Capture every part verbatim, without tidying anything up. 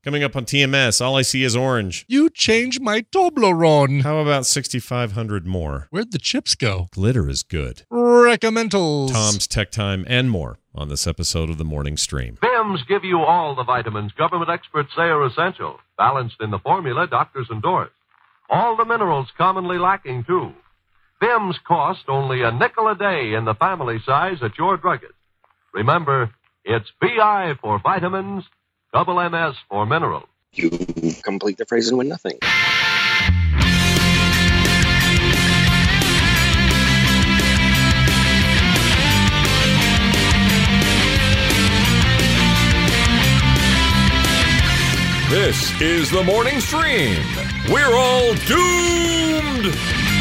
Coming up on T M S, all I see is orange. You changed my Toblerone. How about sixty-five hundred more? Where'd the chips go? Glitter is good. Recommendals. Tom's Tech Time and more on this episode of The Morning Stream. V I Ms give you all the vitamins government experts say are essential, balanced in the formula doctors endorse. All the minerals commonly lacking, too. V I Ms cost only a nickel a day in the family size at your druggist. Remember, it's V I for vitamins, double M S for minerals. You complete the phrase and win nothing. This is The Morning Stream. We're all doomed!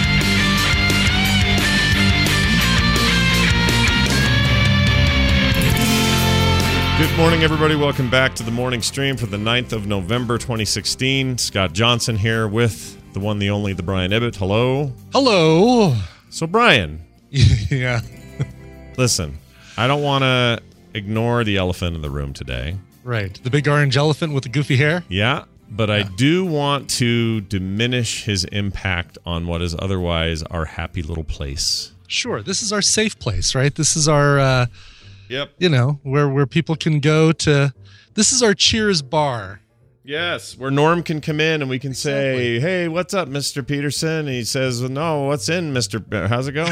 Good morning, everybody. Welcome back to The Morning Stream for the ninth of November, twenty sixteen. Scott Johnson here with the one, the only, the Brian Ibbett. Hello. Hello. So, Brian. Yeah. Listen, I don't want to ignore the elephant in the room today. Right. The big orange elephant with the goofy hair? Yeah, but yeah. I do want to diminish his impact on what is otherwise our happy little place. Sure. This is our safe place, right? This is our... Uh, Yep. You know, where, where people can go to... This is our Cheers bar. Yes, where Norm can come in and we can exactly. say, hey, what's up, Mister Peterson? And he says, well, no, what's in, Mister B-? How's it go?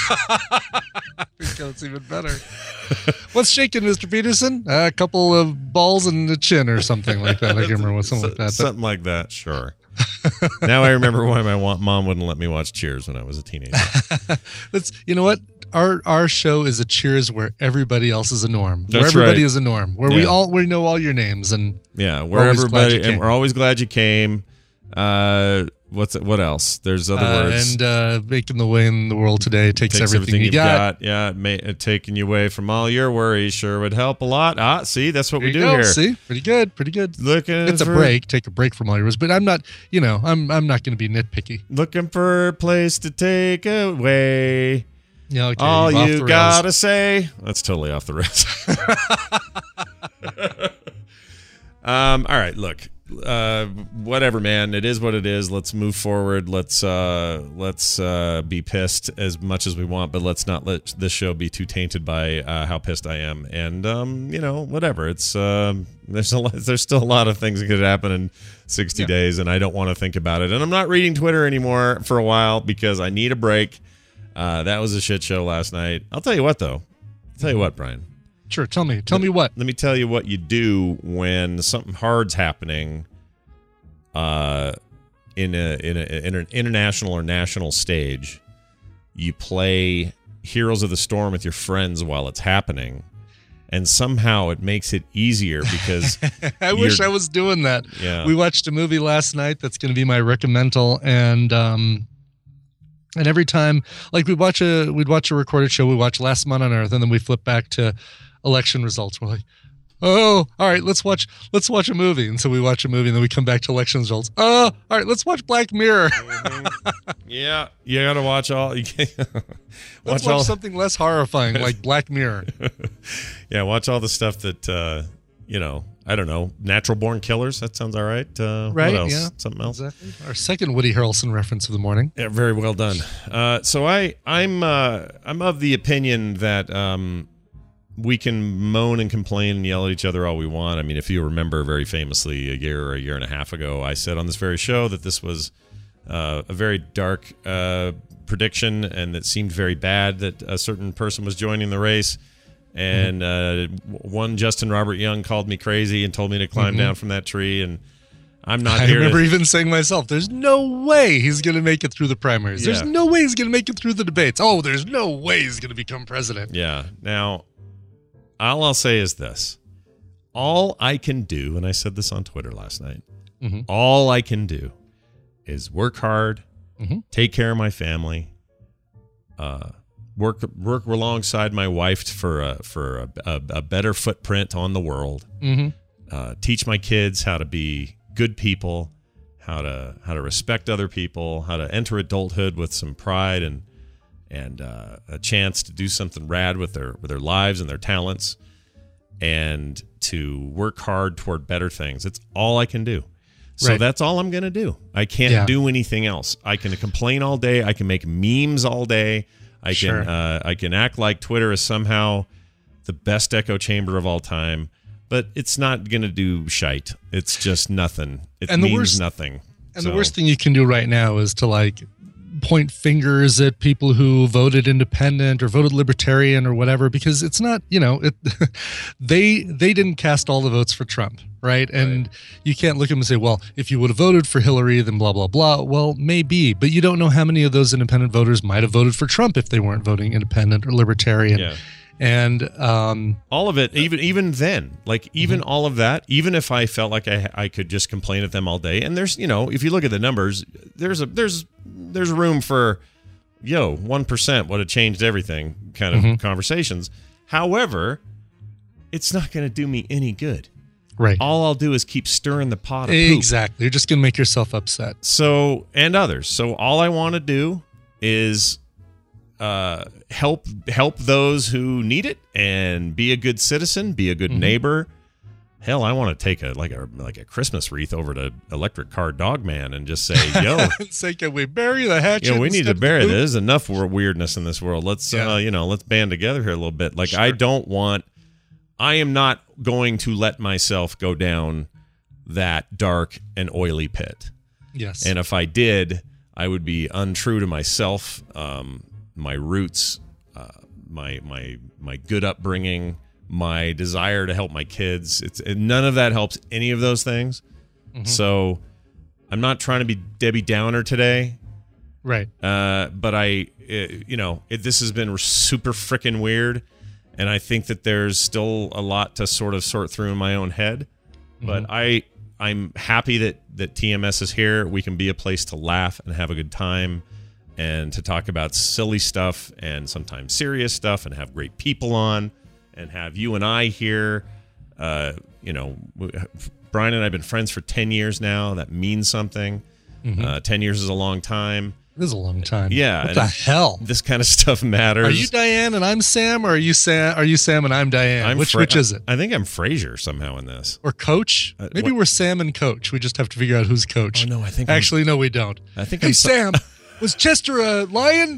It's even better. What's shaking, Mister Peterson? Uh, a couple of balls in the chin or something like that. I can't remember what something like that. Something like that, sure. Now I remember why my mom wouldn't let me watch Cheers when I was a teenager. That's, you know what? Our our show is a Cheers where everybody else is a Norm. That's where everybody right. is a Norm. Where yeah. we all we know all your names and yeah, where everybody and we're always glad you came. Uh, what's it, what else? There's other uh, words. And uh, making the way in the world today takes, takes everything, everything you you've got. got. Yeah, may, uh, taking you away from all your worries sure would help a lot. Ah, see, that's what there we do go. here. See, pretty good, pretty good. Looking it's for, a break. Take a break from all your worries, but I'm not. You know, I'm I'm not going to be nitpicky. Looking for a place to take away. Yeah, okay, all you gotta say. That's totally off the rails. um. All right. Look. Uh. Whatever, man. It is what it is. Let's move forward. Let's. Uh. Let's. Uh. Be pissed as much as we want, but let's not let this show be too tainted by uh, how pissed I am. And um. You know. Whatever. It's. Um. There's a. Lot, there's still a lot of things that could happen in sixty yeah. days, and I don't want to think about it. And I'm not reading Twitter anymore for a while because I need a break. Uh, that was a shit show last night. I'll tell you what, though. I'll tell you what, Brian. Sure, tell me. Tell let, me what. Let me tell you what you do when something hard's happening uh, in, a, in, a, in an international or national stage. You play Heroes of the Storm with your friends while it's happening, and somehow it makes it easier because... I wish I was doing that. Yeah. We watched a movie last night that's going to be my recommendal, and... Um, And every time, like we'd watch a we'd watch a recorded show, we watch Last Man on Earth, and then we flip back to election results. We're like, oh, all right, let's watch let's watch a movie. And so we watch a movie, and then we come back to election results. Oh, all right, let's watch Black Mirror. Mm-hmm. Yeah, you gotta watch all. You watch let's watch all, something less horrifying, like Black Mirror. Yeah, watch all the stuff that uh, you know. I don't know. Natural Born Killers. That sounds all right. Uh, right. What else? Yeah. Something else. Exactly. Our second Woody Harrelson reference of the morning. Yeah. Very well done. Uh, so I, I'm, uh, I'm of the opinion that um, we can moan and complain and yell at each other all we want. I mean, if you remember, very famously, a year or a year and a half ago, I said on this very show that this was uh, a very dark uh, prediction, and it seemed very bad that a certain person was joining the race. And uh, one Justin Robert Young called me crazy and told me to climb mm-hmm. down from that tree. And I'm not I here remember to... even saying myself, there's no way he's going to make it through the primaries. Yeah. There's no way he's going to make it through the debates. Oh, there's no way he's going to become president. Yeah. Now, all I'll say is this. All I can do, and I said this on Twitter last night, mm-hmm. all I can do is work hard, mm-hmm. take care of my family, uh, Work work alongside my wife for a, for a, a, a better footprint on the world. Mm-hmm. Uh, teach my kids how to be good people, how to how to respect other people, how to enter adulthood with some pride and and uh, a chance to do something rad with their with their lives and their talents. and to work hard toward better things. It's all I can do. So Right. that's all I'm going to do. I can't Yeah. do anything else. I can complain all day. I can make memes all day. I Sure. can uh, I can act like Twitter is somehow the best echo chamber of all time, but it's not going to do shite. It's just nothing. It And the means worst- nothing. And So- the worst thing you can do right now is to like point fingers at people who voted independent or voted libertarian or whatever, because it's not, you know, it, they they didn't cast all the votes for Trump, right? And you can't look at them and say, well, if you would have voted for Hillary, then blah, blah, blah. Well, maybe, but you don't know how many of those independent voters might have voted for Trump if they weren't voting independent or libertarian. Yeah. And um, all of it, even even then, like even all of that, even if I felt like I I could just complain at them all day, and there's, you know, if you look at the numbers, there's a there's there's room for, yo, one percent would have changed everything kind of Mhm. conversations. However, it's not going to do me any good. right. All I'll do is keep stirring the pot of poop. Exactly. You're just going to make yourself upset. So, and others. So all I want to do is uh, help help those who need it and be a good citizen, be a good Mhm. neighbor. Hell, I want to take a like a like a Christmas wreath over to Electric Car Dog Man and just say, "Yo, Say, can we bury the hatchet? you know, we and need to step the bury poop? this. There's enough wor- weirdness in this world. Let's Yeah. uh, you know, let's band together here a little bit. Like I don't want I am not going to let myself go down that dark and oily pit. Yes. And if I did, I would be untrue to myself, um, my roots, uh, my my my good upbringing, my desire to help my kids. It's and none of that helps any of those things. Mhm. So I'm not trying to be Debbie Downer today, right. uh, but I, uh, you know, it, this has been super freaking weird, and I think that there's still a lot to sort of sort through in my own head. But Mhm. I, I'm happy that that T M S is here. We can be a place to laugh and have a good time, and to talk about silly stuff and sometimes serious stuff, and have great people on, and have you and I here. Uh, you know, we- Brian and I have been friends for ten years now. That means something. Mhm. Uh, ten years is a long time. It is a long time. Yeah, What and the hell? This kind of stuff matters. Are you Diane and I'm Sam, or are you Sam? Are you Sam and I'm Diane? I'm which Fra- which is it? I think I'm Frasier somehow in this. Or Coach? Uh, Maybe what- we're Sam and Coach. We just have to figure out who's Coach. Oh no, I think I'm- Actually, no, we don't. I think Hey I'm so- Sam, was Chester a lion?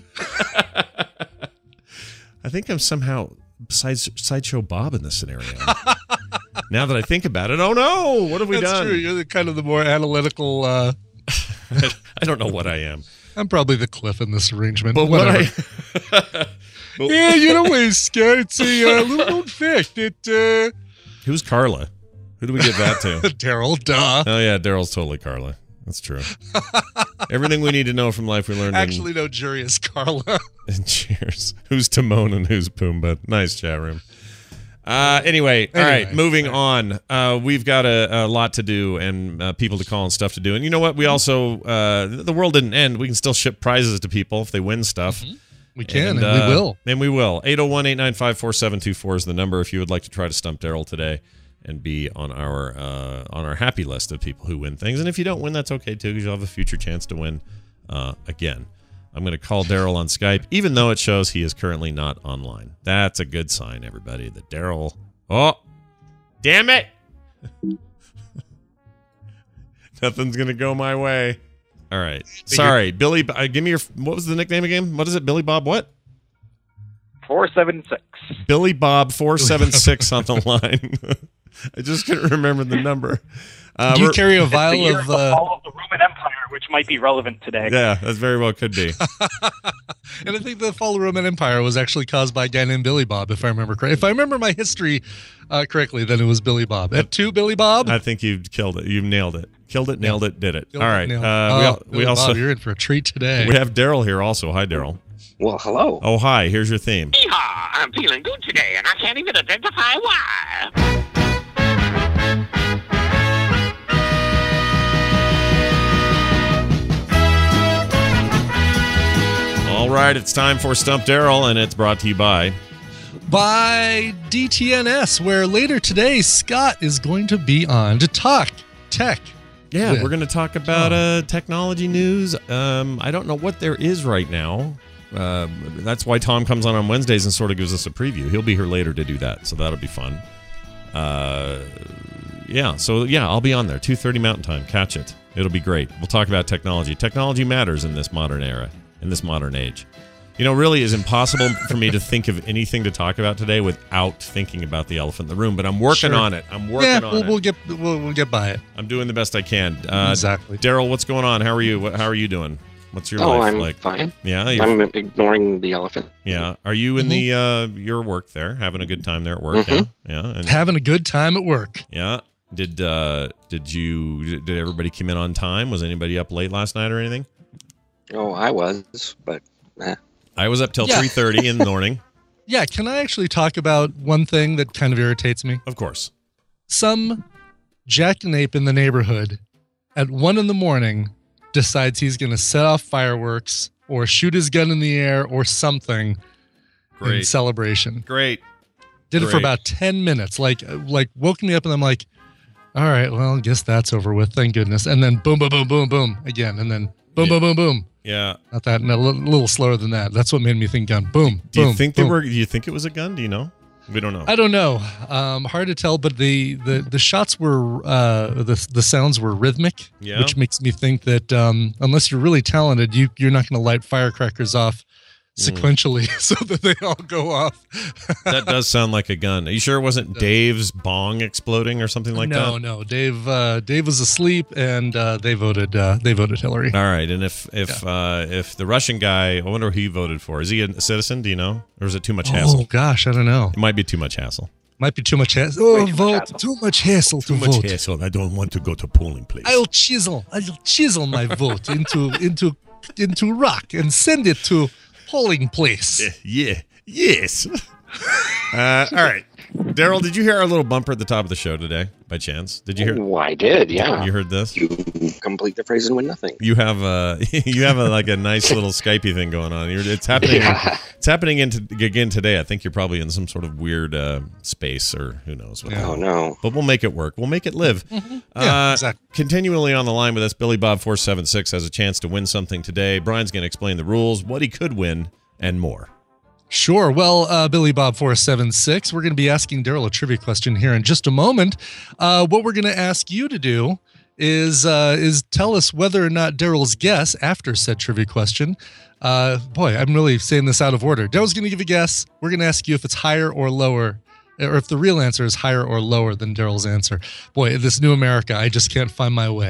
I think I'm somehow side, sideshow Bob in this scenario. Now that I think about it, oh no, what have we That's done? true. You're the kind of the more analytical. Uh, I don't know what I am. I'm probably the Cliff in this arrangement. But what Whatever. I, But- Yeah, you know what, Scott? It's a uh, little known fact that uh, who's Carla? Who do we give that to? Daryl, duh. Oh yeah, Daryl's totally Carla. That's true. Everything we need to know from life we learned. Actually, no, jury is Carla. in, in Cheers. Who's Timon and who's Pumbaa? Nice chat room. Uh, anyway, all Anyway, right, moving on. Uh, we've got a, a lot to do and uh, people to call and stuff to do. And you know what? We also, uh, the world didn't end. We can still ship prizes to people if they win stuff. We can, and, uh, we will. And we will. eight oh one, eight nine five, four seven two four is the number if you would like to try to stump Daryl today and be on our uh, on our happy list of people who win things. And if you don't win, that's okay too, because you'll have a future chance to win uh, again. I'm going to call Daryl on Skype, even though it shows he is currently not online. That's a good sign, everybody, that Daryl... Oh, damn it! Nothing's going to go my way. All right. Sorry, Billy... Uh, give me your... What was the nickname again? What is it? Billy Bob what? four seven six. Billy Bob four seven six on the line. I just couldn't remember the number. Uh, Do you we're- carry a It's the vial year of... the Uh, fall of the Roman Empire, which might be relevant today. yeah, that very well could be. and I think the fall of the Roman Empire was actually caused by a guy named Billy Bob, if I remember correctly. If I remember my history uh, correctly, then it was Billy Bob. At two, Billy Bob? I think you killed it. You nailed it. Killed it, nailed it, did it. Killed All it, right. nailed it. Uh, we, Oh, al- we Billy also Bob, you're in for a treat today. we have Daryl here also. Hi, Daryl. Well, hello. Oh, hi. Here's your theme. Yeehaw! I'm feeling good today, and I can't even identify why. All right, it's time for Stump Daryl, and it's brought to you by. By D T N S, where later today Scott is going to be on to talk tech. Yeah, with we're going to talk about uh, technology news. Um, I don't know what there is right now. Uh, that's why Tom comes on on Wednesdays and sort of gives us a preview. He'll be here later to do that, so that'll be fun. uh, yeah, so yeah, I'll be on there. two thirty Mountain Time. Catch it. It'll be great. We'll talk about technology. Technology matters in this modern era, in this modern age. You know, really is impossible for me to think of anything to talk about today without thinking about the elephant in the room. But I'm working Sure. on it. I'm working Yeah, on we'll, it. we'll get we'll, we'll get by it. I'm doing the best I can. Uh, Exactly. Daryl, what's going on? How are you? What, how are you doing? What's your Oh, life I'm like? fine. Yeah, you- I'm ignoring the elephant. yeah. Are you in the uh, your work there, having a good time there at work? Mhm. Yeah, yeah, and, Having a good time at work. yeah. Did uh, did you? Did everybody come in on time? Was anybody up late last night or anything? Oh, I was, but eh. I was up till Yeah. three thirty in the morning. Yeah, can I actually talk about one thing that kind of irritates me? Of course. Some jackknape in the neighborhood at one in the morning decides he's going to set off fireworks or shoot his gun in the air or something in Great. celebration. Great. Did it for Great. about ten minutes. Like, like woke me up and I'm like, all right, well, I guess that's over with. Thank goodness. And then boom, boom, boom, boom, boom again. And then boom, Yeah. boom, boom, boom. Yeah. Not that, no, a little, little slower than that. That's what made me think gun. Boom, Do you boom, think boom. they were? Do you think it was a gun? Do you know? We don't know. I don't know. Um, hard to tell, but the, the, the shots were, uh, the, the sounds were rhythmic, Yeah. which makes me think that um, unless you're really talented, you, you're not going to light firecrackers off sequentially so that they all go off. That does sound like a gun. Are you sure it wasn't Dave's bong exploding or something like no, that? no. Dave, uh, Dave was asleep, and uh, they voted. Uh, they voted Hillary. All right, and if if uh, if the Russian guy, I wonder who he voted for. Is he a citizen? Do you know, or is it too much hassle? Oh gosh, I don't know. It might be too much hassle. Might be too much hassle. Oh, Way too much vote. hassle. Too much hassle to vote. hassle. I don't want to go to polling place. I'll chisel. I'll chisel my vote into into into rock and send it to polling place. Yeah. Yes. uh, all right, Daryl. Did you hear our little bumper at the top of the show today? By chance, did you hear? Oh, I did, yeah. You heard this? You complete the phrase and win nothing. You have a you have a like a nice little Skypey thing going on. You're, it's happening. Yeah. It's happening into, again today. I think you're probably in some sort of weird uh, space or who knows what. Oh, no. But we'll make it work. We'll make it live. Yeah, uh, exactly. Continually on the line with us, Billy Bob four seven six has a chance to win something today. Brian's going to explain the rules, what he could win, and more. Sure. Well, uh, Billy Bob four seven six, we're going to be asking Daryl a trivia question here in just a moment. Uh, what we're going to ask you to do is uh, is tell us whether or not Daryl's guess after said trivia question. Uh, boy, I'm really saying this out of order. Daryl's going to give a guess. We're going to ask you if it's higher or lower, or if the real answer is higher or lower than Daryl's answer. Boy, this new America, I just can't find my way.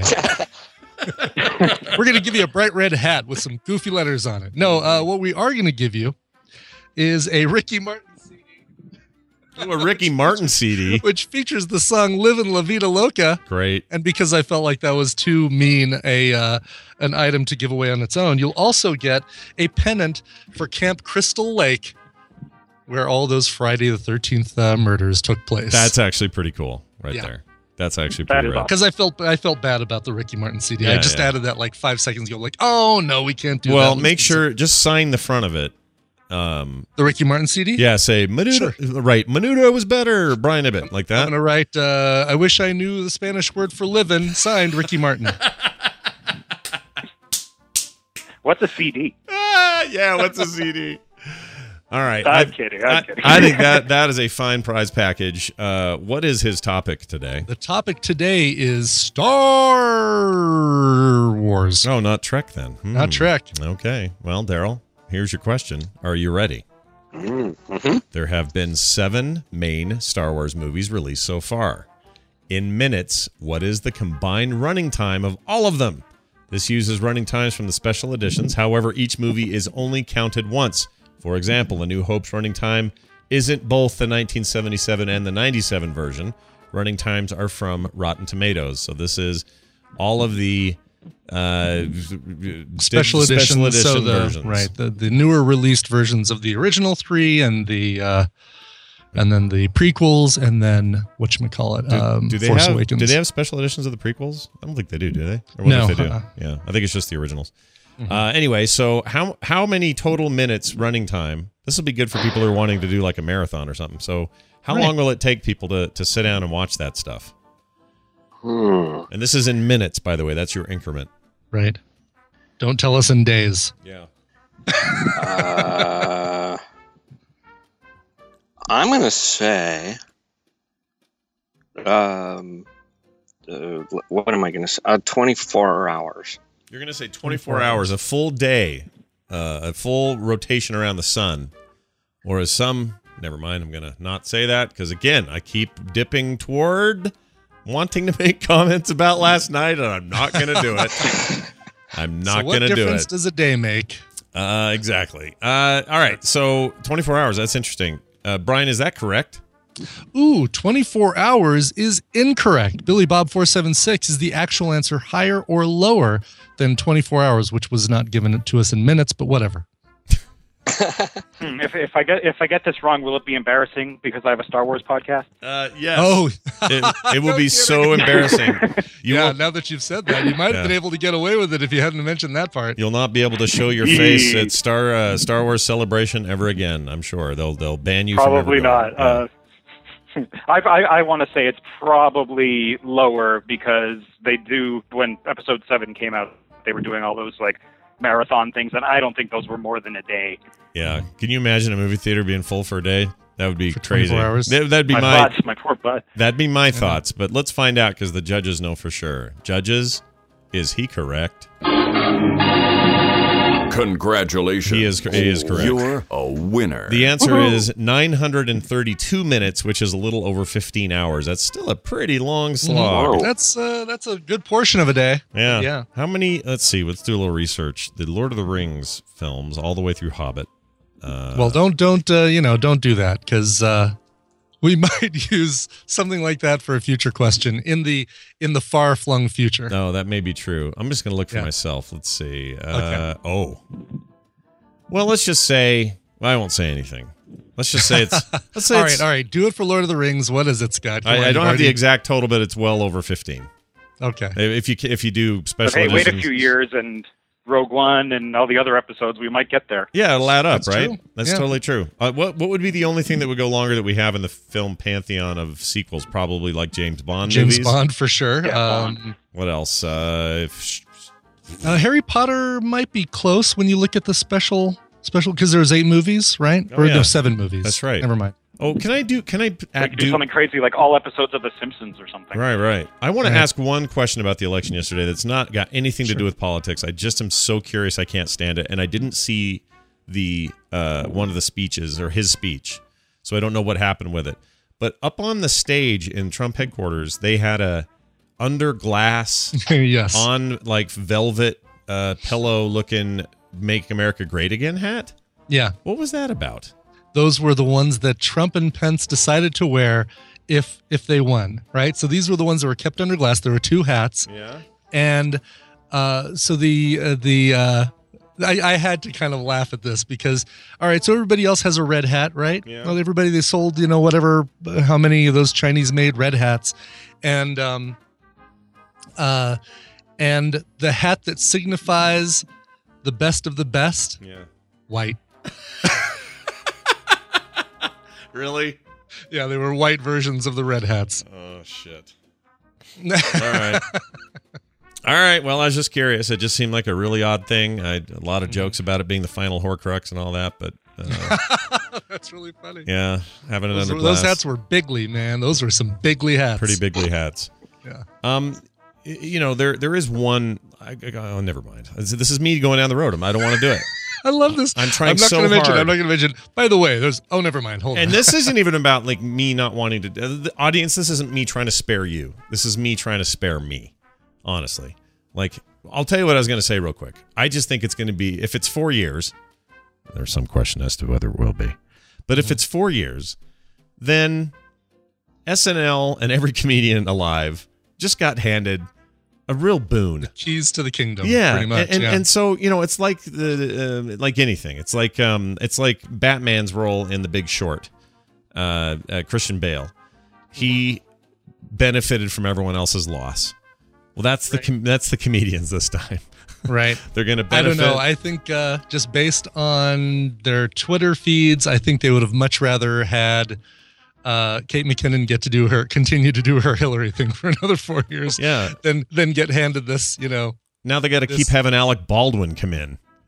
We're going to give you a bright red hat with some goofy letters on it. No, uh, what we are going to give you is a Ricky Martin C D, Oh, a Ricky Martin C D. which features the song "Livin' La Vida Loca." Great. And because I felt like that was too mean a uh, an item to give away on its own, you'll also get a pennant for Camp Crystal Lake, where all those Friday the thirteenth uh, murders took place. That's actually pretty cool right Yeah. there. That's actually That pretty is rad. awesome. because I felt I felt bad about the Ricky Martin C D. I Yeah, just yeah. added that like five seconds ago. Like, oh no, we can't do that. Well, Let's make do sure, just sign the front of it. Um, the Ricky Martin C D. yeah, say Menudo. Right, Menudo was better. Brian Ibbett, like I'm that. gonna write. Uh, I wish I knew the Spanish word for living. Signed, Ricky Martin. What's a C D? Ah, yeah, what's a C D? All right. I'm I- kidding. I'm I, kidding. I think that that is a fine prize package. Uh, what is his topic today? The topic today is Star Wars, Oh, not Trek then. Hmm. not Trek. Okay. Well, Daryl, here's your question. Are you ready? Mm-hmm. There have been seven main Star Wars movies released so far. In minutes, what is the combined running time of all of them? This uses running times from the special editions. However, each movie is only counted once. For example, A New Hope's running time isn't both the nineteen seventy-seven and the ninety-seven version. Running times are from Rotten Tomatoes. So this is all of the uh, Special editions, special edition so the, versions. right? The the newer released versions of the original three, and the uh, and then the prequels, and then whatchamacallit, Do, um, do they Force have Awakens. do they have special editions of the prequels? I don't think they do. Do they? Or what No, if they do? uh-uh. Yeah, I think it's just the originals. Mhm. Uh, anyway, so how how many total minutes running time? This will be good for people who are wanting to do like a marathon or something. So how Right. long will it take people to to sit down and watch that stuff? Hmm. And this is in minutes, by the way. That's your increment. Right. Don't tell us in days. Yeah. Uh, I'm going to say Um, uh, what am I going to say? Uh, twenty-four hours. You're going to say twenty-four hours, a full day, uh, a full rotation around the sun. Or as some, never mind, I'm going to not say that because, again, I keep dipping toward wanting to make comments about last night, and I'm not going to do it. I'm not so going to do it. What difference does a day make? Uh, exactly. Uh, all right, so twenty-four hours, that's interesting. Uh, Brian, is that correct? Ooh, twenty-four hours is incorrect. Billy Bob four seven six is the actual answer, higher or lower than twenty-four hours, which was not given to us in minutes, but whatever. Hmm, if if I get if I get this wrong, will it be embarrassing because I have a Star Wars podcast? Uh, yes. Oh, it, it will No be kidding. so embarrassing. You yeah, will, now that you've said that, you might have Yeah. been able to get away with it if you hadn't mentioned that part. you'll not be able to show your face at Star uh, Star Wars Celebration ever again. I'm sure they'll they'll ban you. Probably from ever not. going. Uh, I I, I want to say it's probably lower because they do when Episode Seven came out, they were doing all those like marathon things, and I don't think those were more than a day. Yeah. Can you imagine a movie theater being full for a day? That would be For crazy. twenty-four hours? That, that'd be My, my, thoughts, my poor butt. that'd be my thoughts. But let's find out because the judges know for sure. Judges, is he correct? Congratulations. He is. He is correct. You're a winner. The answer is nine hundred thirty-two minutes, which is a little over fifteen hours. That's still a pretty long slog. Whoa. That's uh, that's a good portion of a day. Yeah. Yeah. How many? Let's see. Let's do a little research. The Lord of the Rings films, all the way through Hobbit. Uh, Well, don't don't uh, you know don't do that because uh, we might use something like that for a future question in the in the far flung future. no, that may be true. I'm just going to look for Yeah. myself. Let's see. Uh, Okay. Oh. Well, let's just say I won't say anything. Let's just say it's. Let's say all it's, right, all right. Do it for Lord of the Rings. What is it, Scott? Come I, on, I you've don't have the already- exact total, but it's well over fifteen. Okay. If you if you do special Okay, wait a editions- few years and Rogue One and all the other episodes, we might get there. Yeah, it'll add up, That's right? true. That's Yeah. totally true. Uh, what what would be the only thing that would go longer that we have in the film pantheon of sequels? Probably like James Bond James movies. Bond for sure. Yeah, um, What else? Uh, if, uh, Harry Potter might be close when you look at the special special because there's eight movies, right? Oh, or yeah. there's seven movies. That's right. Never mind. oh, can I do? Can I We add, could do do? something crazy like all episodes of The Simpsons or something. Right, right. I want to Right. ask one question about the election yesterday that's not got anything to do with politics. I just am so curious. I can't stand it, and I didn't see the uh, one of the speeches or his speech, so I don't know what happened with it. But up on the stage in Trump headquarters, they had a under glass yes. on like velvet uh, pillow looking "Make America Great Again" hat. Yeah. What was that about? Those were the ones that Trump and Pence decided to wear if if they won, right? So these were the ones that were kept under glass. There were two hats, Yeah. and uh, so the uh, the uh, I, I had to kind of laugh at this because all right, so everybody else has a red hat, right? Yeah. Well, everybody they sold, you know, whatever, how many of those Chinese made red hats, and um, uh, and the hat that signifies the best of the best, Yeah. white. Really? Yeah, they were white versions of the red hats. Oh shit. All right. All right. Well, I was just curious. It just seemed like a really odd thing. I had a lot of jokes about it being the final Horcrux and all that, but uh, That's really funny. yeah, having it Those, under were- glass. those hats were bigly, man. Those were some bigly hats. pretty bigly hats. Yeah. Um, y- you know, there there is one. I, I, oh, never mind. This this is me going down the road. I don't want to do it. I love this. I'm trying I'm not so gonna mention. hard. I'm not going to mention. By the way, there's. Oh, never mind. Hold And on. this isn't even about like me not wanting to. uh, The audience, this isn't me trying to spare you. This is me trying to spare me. Honestly, like I'll tell you what I was going to say real quick. I just think it's going to be if it's four years. There's some question as to whether it will be, but if it's four years, then S N L and every comedian alive just got handed a real boon. Keys to the kingdom. Yeah, Pretty much. and, and, yeah. and so you know, it's like the uh, like anything. It's like um, it's like Batman's role in The Big Short. Uh, uh, Christian Bale, he benefited from everyone else's loss. Well, that's the com- that's the comedians this time. right. They're going to I benefit. don't know. I think uh, just based on their Twitter feeds, I think they would have much rather had uh, Kate McKinnon get to do her, continue to do her Hillary thing for another four years, Yeah. than than get handed this. You know, Now they got to This- keep having Alec Baldwin come in.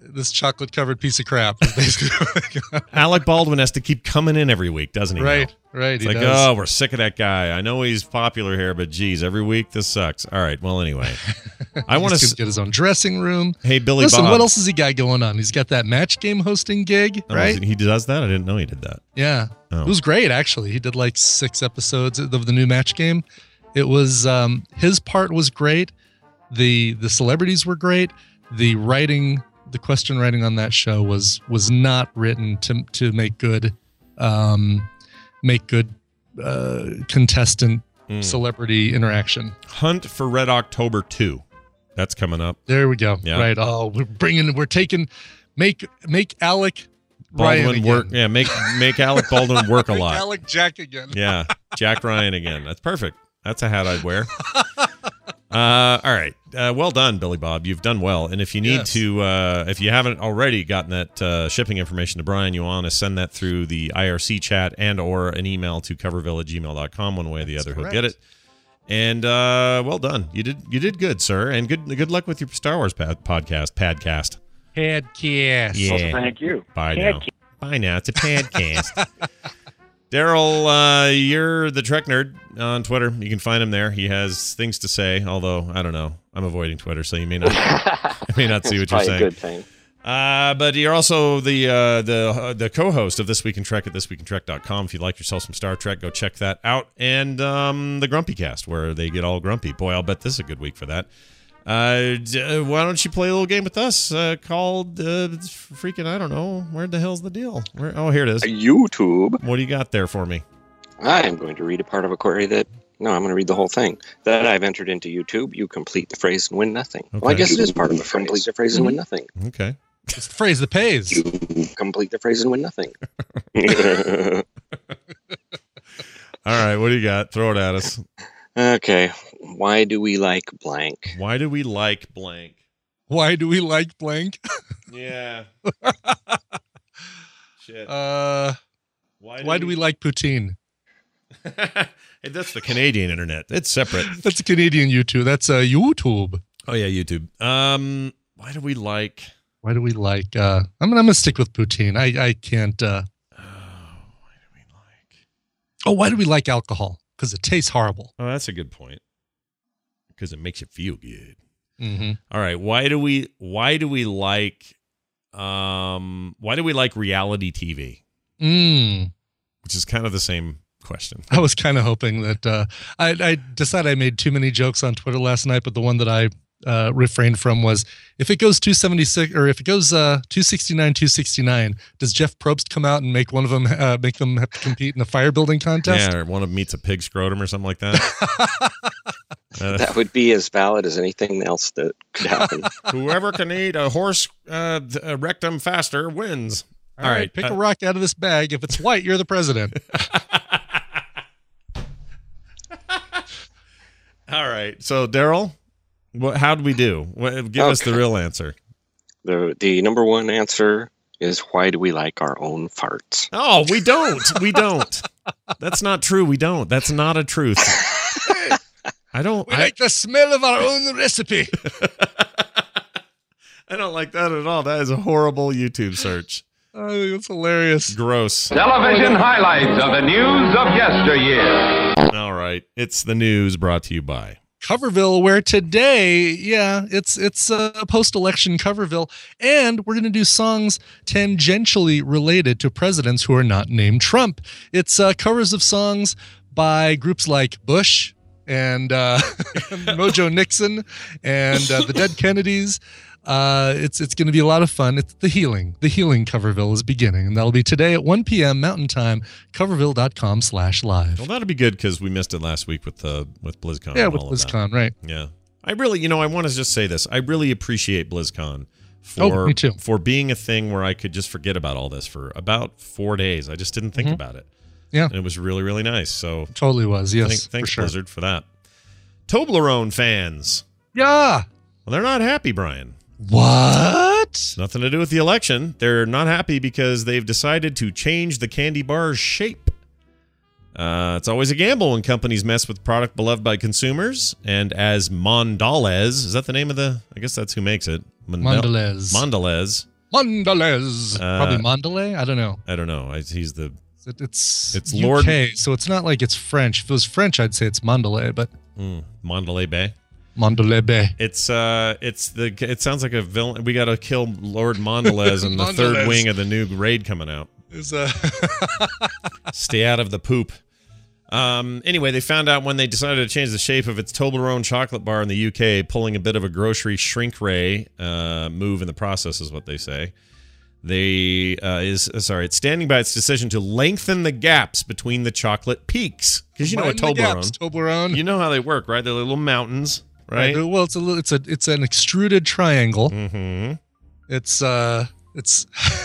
this chocolate covered piece of crap. Is basically Alec Baldwin has to keep coming in every week, doesn't he? right, now? right. It's he like, does. oh, we're sick of that guy. I know he's popular here, but geez, every week this sucks. All right. Well, anyway, I want He's to gonna get his own dressing room. Hey, Billy Listen, Bob. what else has he got going on? He's got that match game hosting gig, Oh, right? he does that? I didn't know he did that. Yeah. Oh. It was great, actually. He did like six episodes of the new match game. It was um, his part was great. The the celebrities were great. The writing, the question writing on that show was was not written to to make good um, make good uh, contestant Mm. celebrity interaction. Hunt for Red October two. That's coming up. There we go. Yeah. Right. Oh, we're bringing we're taking make make Alec Ryan Baldwin again. work. Yeah, make make Alec Baldwin work a Make lot. Alec Jack again. Yeah, Jack Ryan again. That's perfect. That's a hat I'd wear. Uh, all right. Uh, well done, Billy Bob. You've done well. And if you need Yes. to, uh, if you haven't already gotten that uh, shipping information to Brian, you want to send that through the I R C chat and or an email to coverville at gmail dot com. One way or the That's other, he'll correct. get it. And uh, well done. You did you did good, sir. And good good luck with your Star Wars pad, podcast, padcast. Podcast. Yeah. Also, thank you. Bye now. Bye now. It's a podcast. Daryl, uh, you're the Trek Nerd on Twitter. You can find him there. He has things to say, although I don't know. I'm avoiding Twitter, so you may not you may not see what It's you're probably a saying. good thing. Uh, but you're also the uh, the uh, the co-host of This Week in Trek at this week in trek dot com. If you like yourself some Star Trek, go check that out. And um, the Grumpy Cast, where they get all grumpy. Boy, I'll bet this is a good week for that. Uh, d- uh, why don't you play a little game with us uh, called uh, freaking, I don't know, where the hell's the deal? Where, oh, here it is. YouTube. What do you got there for me? I am going to read a part of a query that. No, I'm going to read the whole thing. That I've entered into YouTube. You complete the phrase and win nothing. Well, I Okay. guess it is part of the phrase. Complete the phrase and win nothing. Okay. It's the phrase that pays. You complete the phrase and win nothing. All right, what do you got? Throw it at us. Okay. Why do we like blank? Why do we like blank? Why do we like blank? Yeah. Shit. Uh, why do we like poutine? Hey, that's the Canadian internet. It's separate. That's a Canadian YouTube. That's uh, YouTube. Oh yeah, YouTube. Um, why do we like? Why do we like? Uh, I'm, I'm gonna stick with poutine. I I can't. Uh, Oh, why do we like? oh, why do we like alcohol? Because it tastes horrible. Oh, that's a good point. Because it makes you feel good. Mm-hmm. All right. Why do we? Why do we like? Um, why do we like reality T V? Mm. Which is kind of the same question. I was kind of hoping that uh, I, I decided I made too many jokes on Twitter last night, but the one that I uh, refrained from was if it goes two seventy-six or if it goes uh, two sixty-nine, two sixty-nine, does Jeff Probst come out and make one of them uh, make them have to compete in a fire building contest? Yeah, or one of them meets a pig scrotum or something like that. Uh, That would be as valid as anything else that could happen. whoever can eat a horse uh, th- uh, rectum faster wins. All right, pick uh, a rock out of this bag. If it's white, you're the president. All right. So, Daryl, what? How did we do? What, give us the Okay. real answer. The the number one answer is why do we like our own farts? Oh, we don't. We don't. That's not true. We don't. That's not a truth. I don't. We I, like the smell of our own recipe. I don't like that at all. That is a horrible YouTube search. I think it's hilarious. Gross. Television highlights of the news of yesteryear. All right. It's the news brought to you by. Coverville, where today, yeah, it's it's uh, post-election Coverville, and we're going to do songs tangentially related to presidents who are not named Trump. It's uh, covers of songs by groups like Bush and uh, Mojo Nixon and uh, the Dead Kennedys. Uh, it's it's going to be a lot of fun. It's the healing. The healing Coverville is beginning, and that'll be today at one p.m. Mountain Time, coverville.com slash live. Well, that'll be good because we missed it last week with uh, with BlizzCon. Yeah, and with all of that. BlizzCon, right. Yeah. I really, you know, I want to just say this. I really appreciate BlizzCon for Oh, me too. for being a thing where I could just forget about all this for about four days. I just didn't think Mhm. about it. Yeah. And it was really, really nice. So Totally was, yes. thank- for thanks, sure. Blizzard, for that. Toblerone fans. Yeah. Well, they're not happy, Brian. What? Nothing to do with the election. They're not happy because they've decided to change the candy bar's shape. Uh, it's always a gamble when companies mess with product beloved by consumers. And as Mondelez, is that the name of the? I guess that's who makes it. Mondel- Mondelez. Mondelez Mondelez. Uh, Probably Mondelez. I don't know. I don't know. I, he's the It, it's It's U K, Lord- so it's not like it's French. If it was French, I'd say it's Mondelez, but mm, Mandalay Bay. Mondelez Bay. It's uh, it's the. It sounds like a villain. We got to kill Lord Mondelez in the third Mondelez. wing of the new raid coming out. Is uh, Stay out of the poop. Um, anyway, they found out when they decided to change the shape of its Toblerone chocolate bar in the U K, pulling a bit of a grocery shrink ray uh, move in the process, is what they say. They uh, is uh, sorry, it's standing by its decision to lengthen the gaps between the chocolate peaks, because you know what Mind the Toblerone, gaps, Toblerone. you know how they work, right? They're little mountains, right? Right. Well, it's a little, it's a it's an extruded triangle. Mm-hmm. It's uh it's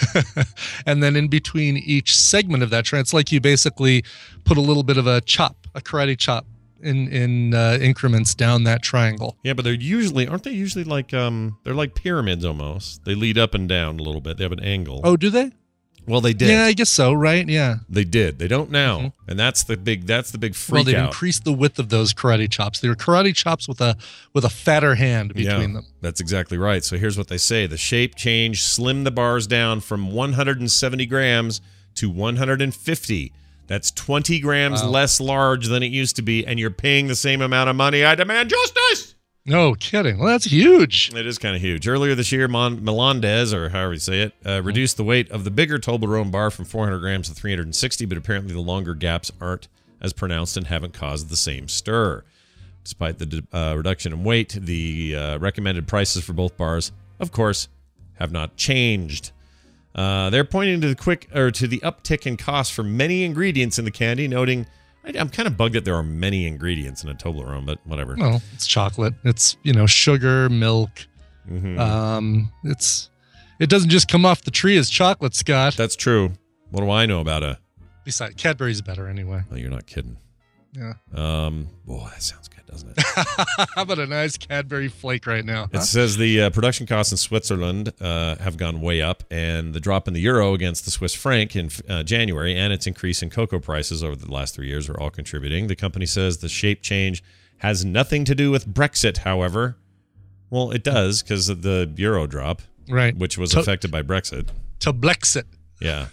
and then in between each segment of that triangle, it's like you basically put a little bit of a chop, a karate chop in in uh, increments down that triangle. Yeah, but they're usually aren't they usually like um they're like pyramids almost. They lead up and down a little bit. They have an angle. Oh, do they? well, they did. Yeah, I guess so, right? Yeah. They did. They don't now, Mm-hmm. and that's the big. That's the big freak Well, they've out. increased the width of those karate chops. They were karate chops with a with a fatter hand between yeah, them. That's exactly right. So here's what they say: the shape change slimmed the bars down from one hundred seventy grams to one hundred fifty. That's twenty grams Wow. less large than it used to be, and you're paying the same amount of money. I demand justice. No kidding. Well, that's huge. It is kind of huge. Earlier this year, Mon- Melendez, or however you say it, uh, reduced the weight of the bigger Toblerone bar from four hundred grams to three hundred sixty, but apparently the longer gaps aren't as pronounced and haven't caused the same stir. Despite the uh, reduction in weight, the uh, recommended prices for both bars, of course, have not changed. Uh, they're pointing to the quick or to the uptick in cost for many ingredients in the candy, noting, I, I'm kind of bugged that there are many ingredients in a Toblerone, but whatever. Well, it's chocolate. It's, you know, sugar, milk. Mhm. Um, it's it doesn't just come off the tree as chocolate, Scott. That's true. What do I know about a? Besides, Cadbury's better anyway. Oh, you're not kidding. Yeah. Um, boy, that sounds good, doesn't it? How about a nice Cadbury flake right now? It huh? says the uh, production costs in Switzerland uh, have gone way up, and the drop in the euro against the Swiss franc in uh, January and its increase in cocoa prices over the last three years are all contributing. The company says the shape change has nothing to do with Brexit, however. Well, it does because of the euro drop, Right. which was To- affected by Brexit. To Blexit. Yeah.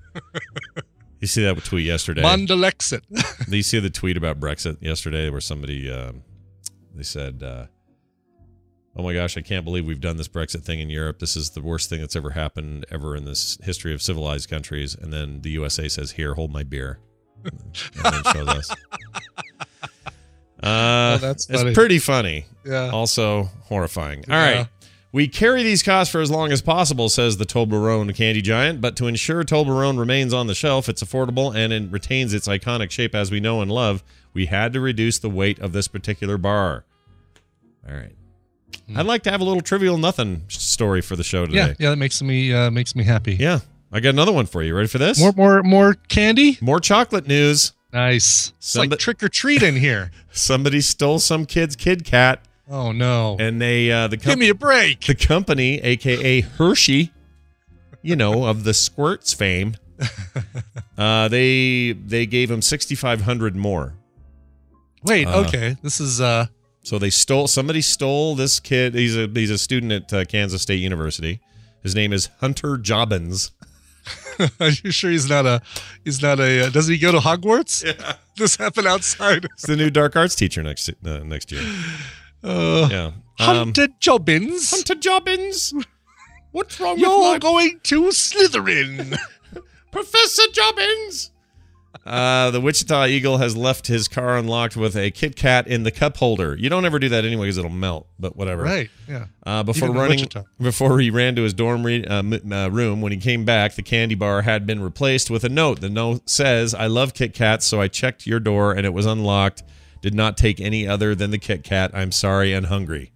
You see that tweet yesterday? Mondelexit. Did you see the tweet about Brexit yesterday where somebody, um, they said, uh, oh my gosh, I can't believe we've done this Brexit thing in Europe. This is the worst thing that's ever happened ever in this history of civilized countries. And then the U S A says, here, hold my beer. And then shows us. Uh, Oh, that's funny. It's pretty funny. Yeah. Also horrifying. All Yeah. right. We carry these costs for as long as possible, says the Toblerone candy giant, but to ensure Toblerone remains on the shelf, it's affordable, and it retains its iconic shape as we know and love, we had to reduce the weight of this particular bar. All right. I'd like to have a little trivial nothing story for the show today. Yeah, yeah, that makes me uh, makes me happy. Yeah. I got another one for you. Ready for this? More more more candy? More chocolate news. Nice. It's Somebody- like trick or treat in here. Somebody stole some kid's Kid Kat, Oh no. and they uh, the Give com- me a break. the company, aka Hershey, you know, of the Squirts fame, uh, they they gave him sixty-five hundred more. Wait, Uh, okay. This is uh So they stole. Somebody stole this kid. He's a he's a student at uh, Kansas State University. His name is Hunter Jobbins. are you sure he's not a he's not a uh, doesn't he go to Hogwarts? Yeah. This happened outside. He's the new dark arts teacher next uh, next year. Uh, Yeah, um, Hunter Jobbins. Hunter Jobbins. What's wrong You're with my going to Slytherin. Professor Jobbins? Uh, the Wichita Eagle has left his car unlocked with a Kit Kat in the cup holder. You don't ever do that anyway because it'll melt, but whatever. Right. Yeah. Uh, before Even in running, Wichita. before he ran to his dorm re- uh, m- uh, room, when he came back, the candy bar had been replaced with a note. The note says, "I love Kit Kats, so I checked your door and it was unlocked. Did not take any other than the Kit Kat. I'm sorry and hungry."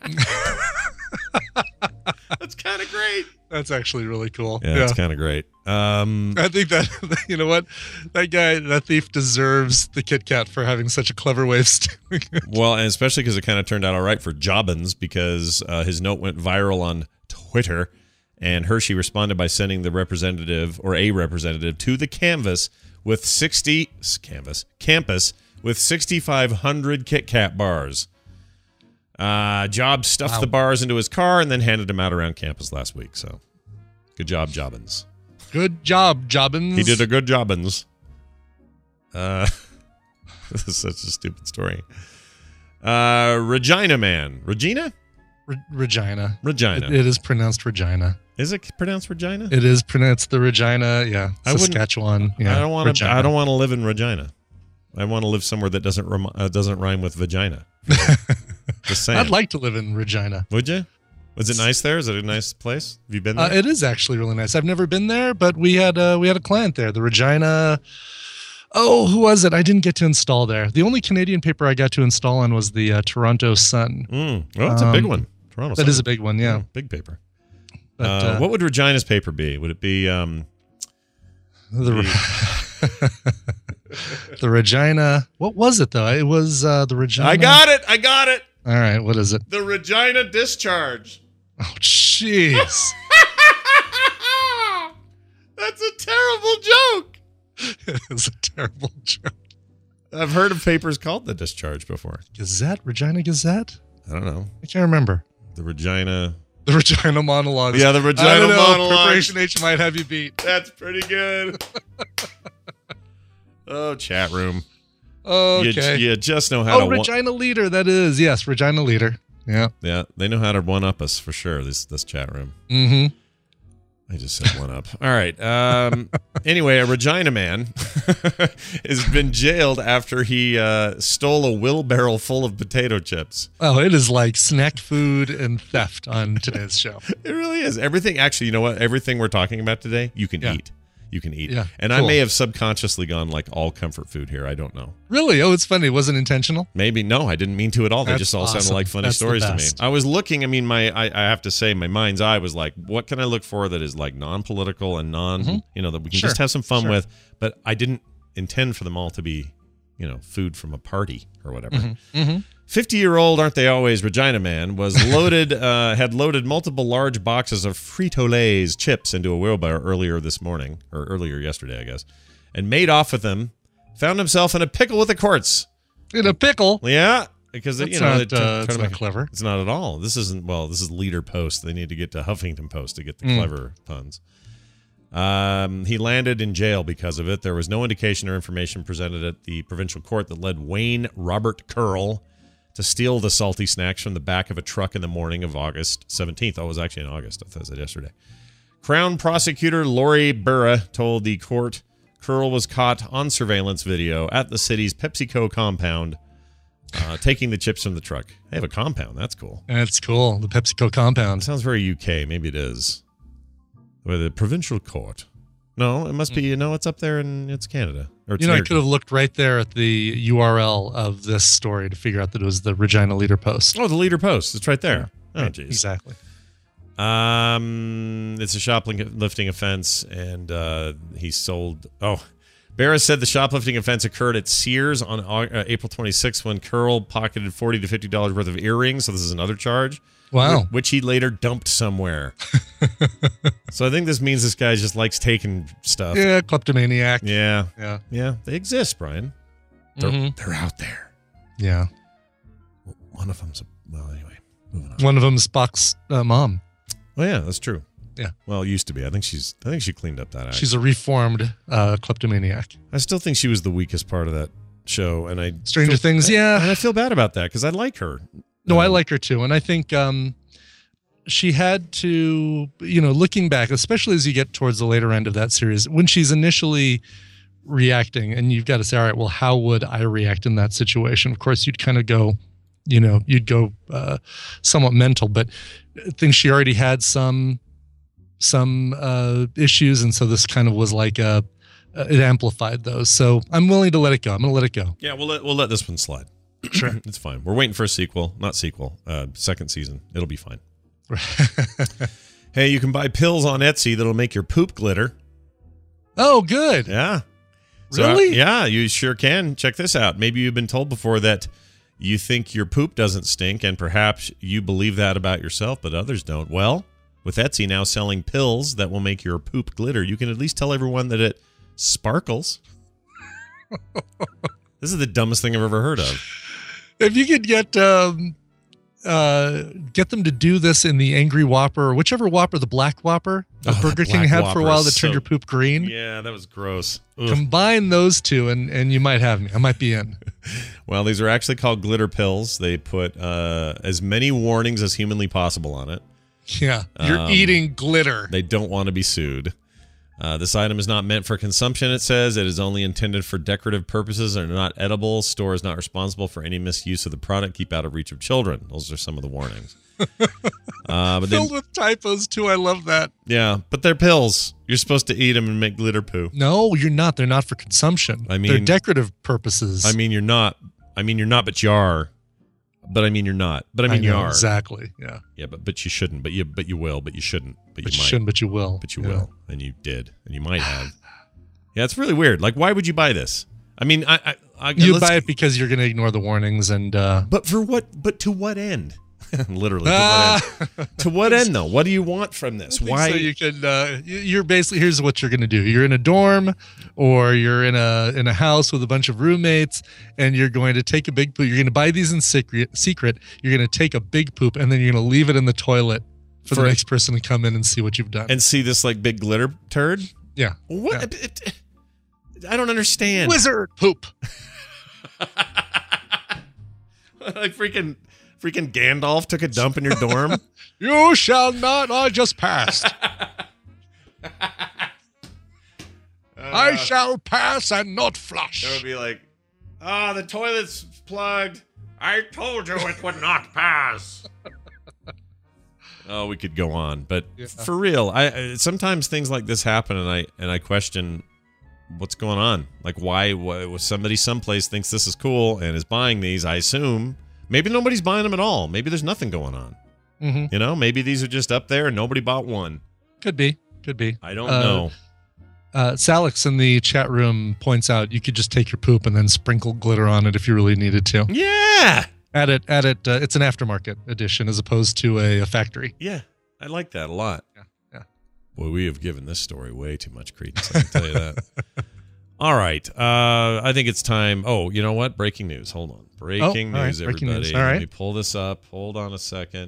That's kind of great. That's actually really cool. Yeah, that's kind of great. Um, I think that you know what, that guy, that thief deserves the Kit Kat for having such a clever way of stealing it. well, and especially because it kind of turned out all right for Jobbins because uh, his note went viral on Twitter, and Hershey responded by sending the representative or a representative to the canvas with sixty canvas campus with sixty-five hundred Kit Kat bars. Uh, Job stuffed Wow. the bars into his car and then handed them out around campus last week. So Good job, Jobbins. Good job, Jobbins. He did a good Jobbins. Uh, this is such a stupid story. Uh, Regina Man. Regina? Re- Regina. Regina. It, it is pronounced Regina. Is it pronounced Regina? It is pronounced the Regina. Yeah, I wouldn't- Saskatchewan. Yeah, I don't want to. Regina. I don't want to live in Regina. I want to live somewhere that doesn't rem- uh, doesn't rhyme with vagina. Just saying. I'd like to live in Regina. Would you? Was it nice there? Is it a nice place? Have you been Uh, there? it is actually really nice. I've never been there, but we had uh, we had a client there. The Regina. Oh, who was it? I didn't get to install there. The only Canadian paper I got to install on was the uh, Toronto Sun. Mm. Oh, it's a big Um, one. Toronto. That Sun. is a big one. Yeah. Mm, big paper. But, uh, uh, what would Regina's paper be? Would it be? Um, the the Regina. What was it though? It was uh, the Regina. I got it. I got it. All right. What is it? The Regina discharge. Oh, jeez. That's a terrible joke. It is a terrible joke. I've heard of papers called the discharge before. Gazette? Regina Gazette? I don't know. I can't remember. The Regina. The Regina monologues. Yeah, the I Regina don't know. monologues. Preparation H might have you beat. That's pretty good. Oh, chat room. Okay. You, you just know how oh, to. One- Regina Leader. That is. Yes, Regina Leader. Yeah. yeah, they know how to one up us for sure. This this chat room. Mm-hmm. I just said one up. All right. Um, anyway, a Regina man has been jailed after he uh, stole a wheelbarrow full of potato chips. Oh, it is like snack food and theft on today's show. It really is. Everything, actually, you know what? Everything we're talking about today, you can Yeah. eat. You can eat. Yeah, And I cool. may have subconsciously gone like all comfort food here. I don't know. Really? Oh, it's funny. It wasn't intentional. Maybe. No, I didn't mean to at all. They That's just all awesome. sounded like funny That's the stories to me. best. I was looking, I mean, my I, I have to say, my mind's eye was like, what can I look for that is like non-political and non, Mhm. you know, that we can Sure. just have some fun Sure. with. But I didn't intend for them all to be, you know, food from a party or whatever. Mm-hmm. fifty-year-old, aren't they always, Regina Man was loaded, uh, had loaded multiple large boxes of Frito-Lay's chips into a wheelbarrow earlier this morning, or earlier yesterday, I guess, and made off with them. Found himself in a pickle with the courts. In a pickle. Yeah, because That's you know, not, they try- uh, try that's to not make- clever. It's not at all. This isn't well. This is Leader Post. They need to get to Huffington Post to get the Mm. clever puns. Um, he landed in jail because of it. There was no indication or information presented at the provincial court that led Wayne Robert Curl to steal the salty snacks from the back of a truck in the morning of August seventeenth. Oh, it was actually in August. I thought it was yesterday. Crown prosecutor Lori Burra told the court Curl was caught on surveillance video at the city's PepsiCo compound uh, taking the chips from the truck. They have a compound. That's cool. That's cool. The PepsiCo compound. Sounds very U K. Maybe it is. Or the provincial court. No, it must be, no, it's up there in it's Canada. Or it's You know, I near- could have looked right there at the U R L of this story to figure out that it was the Regina Leader Post. Oh, the Leader Post. It's right there. Oh, Right, jeez. exactly. Um, it's a shoplifting offense, and uh, he sold. Oh, Barra said the shoplifting offense occurred at Sears on uh, April twenty-sixth when Curl pocketed forty to fifty dollars worth of earrings. So this is another charge. Wow. wh- Which he later dumped somewhere. So I think this means this guy just likes taking stuff. Yeah, kleptomaniac. Yeah. Yeah. Yeah. They exist, Brian. They're, Mhm. they're out there. Yeah. One of them's a, well, anyway. Moving on. One of them's Spock's uh, mom. Oh yeah, that's true. Yeah. Well, it used to be. I think she's. I think she cleaned up that act. She's a reformed uh, kleptomaniac. I still think she was the weakest part of that show, and I Stranger feel- Things, yeah. and I feel bad about that because I like her. No, I Um, like her too. And I think um, she had to, you know, looking back, especially as you get towards the later end of that series, when she's initially reacting, and you've got to say, all right, well, how would I react in that situation? Of course, you'd kind of go, you know, you'd go uh, somewhat mental, but I think she already had some some uh, issues. And so this kind of was like a, it amplified those. So I'm willing to let it go. I'm going to let it go. Yeah, we'll let we'll let this one slide. Sure. It's fine. We're waiting for a sequel, not sequel, uh, second season. It'll be fine. Hey, you can buy pills on Etsy that'll make your poop glitter. Oh, good. Yeah. So, uh, Really? yeah, you sure can. Check this out. Maybe you've been told before that you think your poop doesn't stink, and perhaps you believe that about yourself, but others don't. Well, with Etsy now selling pills that will make your poop glitter, you can at least tell everyone that it sparkles. This is the dumbest thing I've ever heard of. If you could get, um, uh, get them to do this in the Angry Whopper, or whichever Whopper, the Black Whopper that Oh, Burger that King Black had for a Whopper while is that turned so- your poop green. Yeah, that was gross. Ugh. Combine those two, and and you might have me. I might be in. Well, these are actually called glitter pills. They put uh, as many warnings as humanly possible on it. Yeah, you're Um, eating glitter. They don't want to be sued. Uh, this item is not meant for consumption, it says. It is only intended for decorative purposes and are not edible. Store is not responsible for any misuse of the product. Keep out of reach of children. Those are some of the warnings. uh, but Filled then, with typos too. I love that. yeah, but they're pills. You're supposed to eat them and make glitter poo. No, you're not. They're not for consumption. I they're mean- decorative purposes. I mean, you're not. I mean, you're not, but you are. But I mean, you're not. But I mean, you know, are. exactly. Yeah, Yeah, but but you shouldn't. But you but you will. But you shouldn't. But, but you you might. shouldn't. But you will. But you Yeah. will, and you did, and you might have. Yeah, it's really weird. Like, why would you buy this? I mean, I, I, I You let's- buy it because you're going to ignore the warnings and. Uh, but for what? But to what end? Literally, to Ah! what end? To what end, though? What do you want from this? I think Why? So you can. Uh, you- you're basically here's what you're going to do. You're in a dorm, or you're in a in a house with a bunch of roommates, and you're going to take a big poop. You're going to buy these in secret. Secret. You're going to take a big poop, and then you're going to leave it in the toilet for, For- the next person to come in and see what you've done. and see this like big glitter turd? yeah, What? Yeah. It- it- I don't understand. wizard poop. Like freaking, freaking Gandalf took a dump in your dorm. You shall not. I just passed. I shall pass and not flush. It would be like, ah, the toilet's plugged. I told you it would not pass. Oh, we could go on, but Yeah. for real, I, I sometimes things like this happen, and I and I question what's going on. Like, why? Why was somebody someplace thinks this is cool and is buying these? I assume maybe nobody's buying them at all. Maybe there's nothing going on. Mhm. You know, maybe these are just up there and nobody bought one. Could be. Could be. I don't Uh, know. Uh, Salix in the chat room points out you could just take your poop and then sprinkle glitter on it if you really needed to. Yeah, Add it, add it. Uh, it's an aftermarket edition as opposed to a, a factory. yeah, I like that a lot. Yeah, yeah. Boy, we have given this story way too much credence. I can tell you that. All right, uh, I think it's time. Oh, you know what? Breaking news. Hold on. Breaking Oh, all news, right, breaking everybody. news. All Let right. me pull this up. Hold on a second.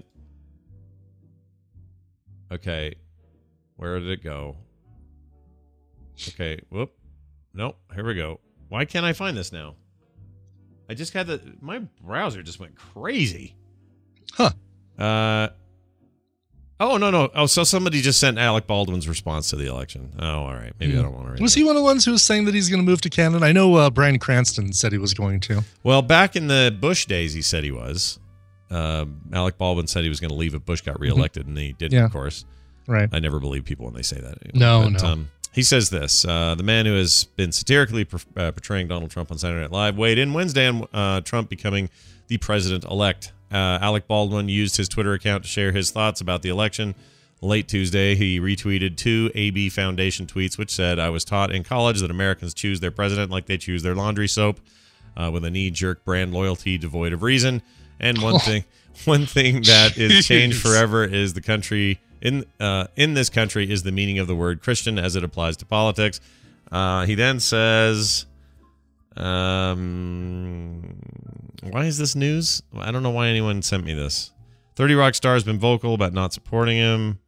Okay, where did it go? Okay, whoop. Nope. Here we go. Why can't I find this now? I just had the my browser just went crazy. Huh. Uh. Oh no no oh so somebody just sent Alec Baldwin's response to the election. Oh all right, maybe Hmm. I don't want to read Was that. he one of the ones who was saying that he's going to move to Canada? I know uh, Bryan Cranston said he was going to. Well, back in the Bush days, he said he was. Uh, Alec Baldwin said he was going to leave if Bush got reelected, and he didn't. Yeah. Of course, Right. I never believe people when they say that. Anyway. No, But, no. Um, he says this: uh, the man who has been satirically per- uh, portraying Donald Trump on Saturday Night Live weighed in Wednesday on uh, Trump becoming the president-elect. Uh, Alec Baldwin used his Twitter account to share his thoughts about the election. Late Tuesday, he retweeted two A B Foundation tweets, which said, "I was taught in college that Americans choose their president like they choose their laundry soap, uh, with a knee-jerk brand loyalty devoid of reason. And one thing, one thing that is changed Jeez. forever is the country in uh, in this country is the meaning of the word Christian as it applies to politics." Uh, he then says, um, "Why is this news? I don't know why anyone sent me this." thirty Rock star has been vocal about not supporting him.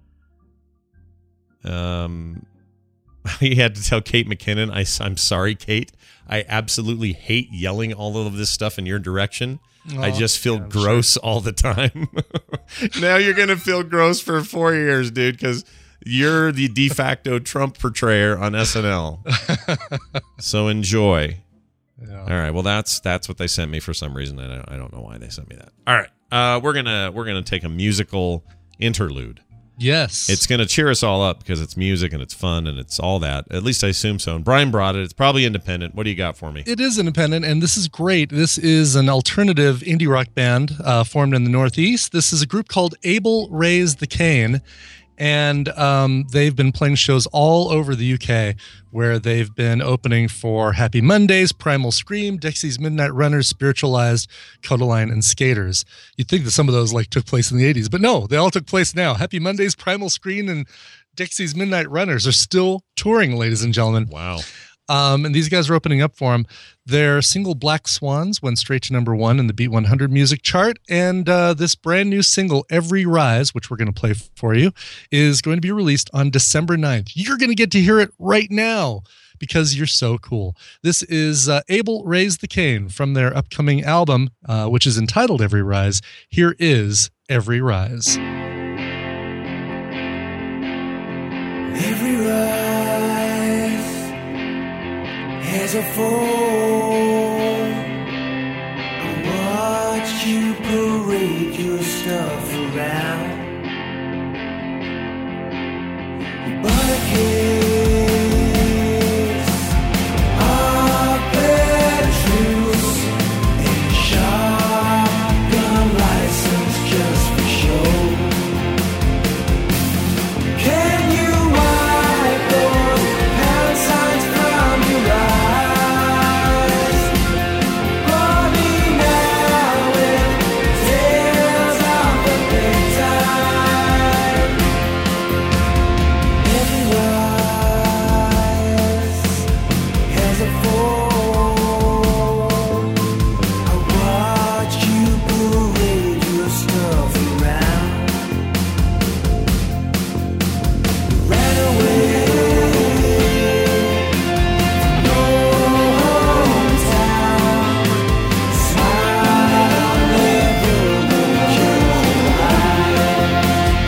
Um, he had to tell Kate McKinnon, I, I'm sorry, Kate. I absolutely hate yelling all of this stuff in your direction. I Oh, just feel yeah, I'm gross all the time. Now you're going to feel gross for four years, dude, because you're the de facto Trump portrayer on S N L. So enjoy. Yeah. All right. Well, that's that's what they sent me for some reason. I don't, I don't know why they sent me that. All right. Uh, we're gonna we're gonna take a musical interlude. Yes. It's gonna cheer us all up because it's music and it's fun and it's all that. At least I assume so. And Brian brought it. It's probably independent. What do you got for me? It is independent, and this is great. This is an alternative indie rock band uh, formed in the Northeast. This is a group called Abel Raise the Cane, and um, they've been playing shows all over the U K, where they've been opening for Happy Mondays, Primal Scream, Dixie's Midnight Runners, Spiritualized, Codaline, and Skaters. You'd think that some of those like took place in the eighties, but no, they all took place now. Happy Mondays, Primal Scream, and Dixie's Midnight Runners are still touring, ladies and gentlemen. Wow. Um, and these guys are opening up for them. Their single Black Swans went straight to number one in the Beat one hundred music chart. And uh, this brand new single, Every Rise, which we're going to play for you, is going to be released on December ninth. You're going to get to hear it right now because you're so cool. This is uh, Abel Raise the Cane from their upcoming album, uh, which is entitled Every Rise. Here is Every Rise. Every rise has a fall. I watch you parade your stuff around. You bought a case of bad truths and a shotgun license just for show. Can you wipe those pound signs from your eyes? For me now with tales of the big time. Every rise has a fall. I watch you parade your stuff around. Ran away from your hometown. Smile, never look your eye.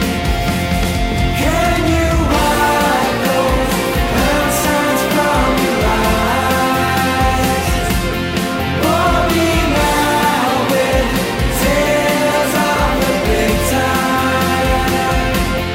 Can you wipe those pound signs from your eyes? For me now with tales of the big time.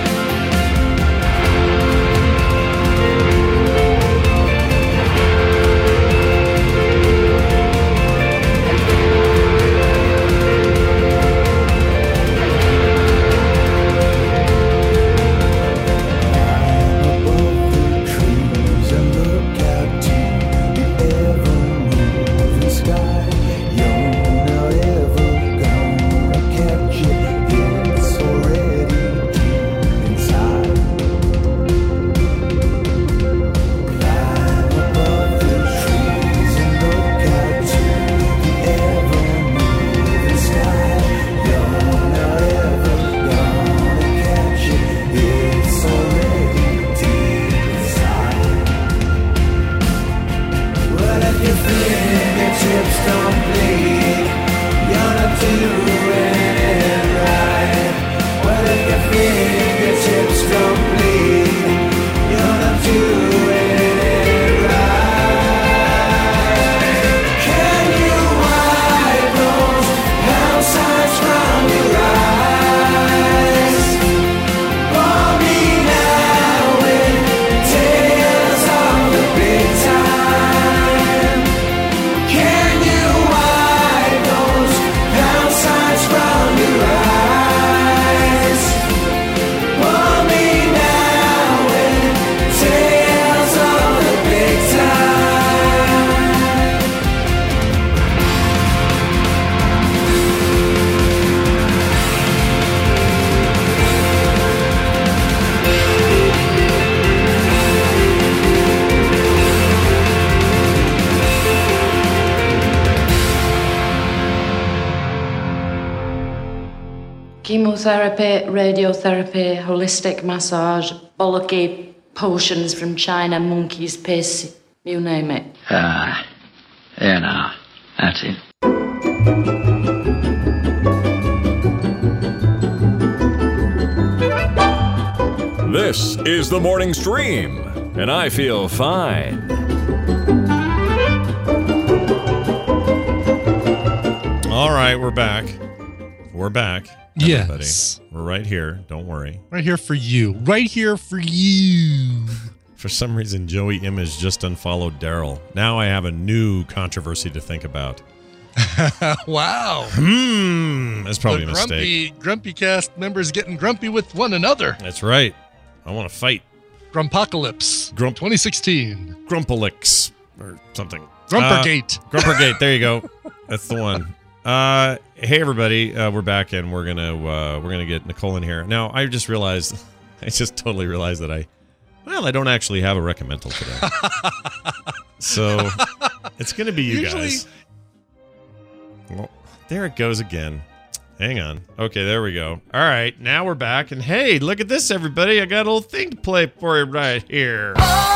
Above the trees and look out to the ever-moving sky. You're not ever gonna catch it. It's already deep inside. Climb above the trees and look out to the ever-moving sky. You're not ever gonna catch it. It's already deep inside. What if your fingertips don't bleed? You're not doing it right. What if your fingertips don't bleed? You're not doing it right. Can you wipe those pound signs from your eyes? For me now with tales of the big time. Can you wipe those pound signs from your eyes? For me now with tales of the big time. Chemotherapy, radiotherapy, holistic massage, bollocky potions from China, monkey's piss, you name it. Ah, there now. That's it. This is the morning stream, and I feel fine. All right, we're back. We're back. Everybody. Yes. We're right here. Don't worry. Right here for you. Right here for you. For some reason, Joey Image just unfollowed Daryl. Now I have a new controversy to think about. Wow. Hmm. That's probably The a mistake. grumpy, grumpy cast members getting grumpy with one another. That's right. I want to fight. Grumpocalypse. Grump- twenty sixteen. Grumpalix or something. Grumpergate. Uh, Grumpergate. There you go. That's the one. Uh, hey everybody, uh, we're back and we're gonna uh, we're gonna get Nicole in here. Now I just realized, I just totally realized that I Well, I don't actually have a recommendal today. So it's going to be you Usually- guys. Well, there it goes again. Hang on. Okay, there we go. All right, now we're back. And hey, look at this, everybody. I got a little thing to play for you right here.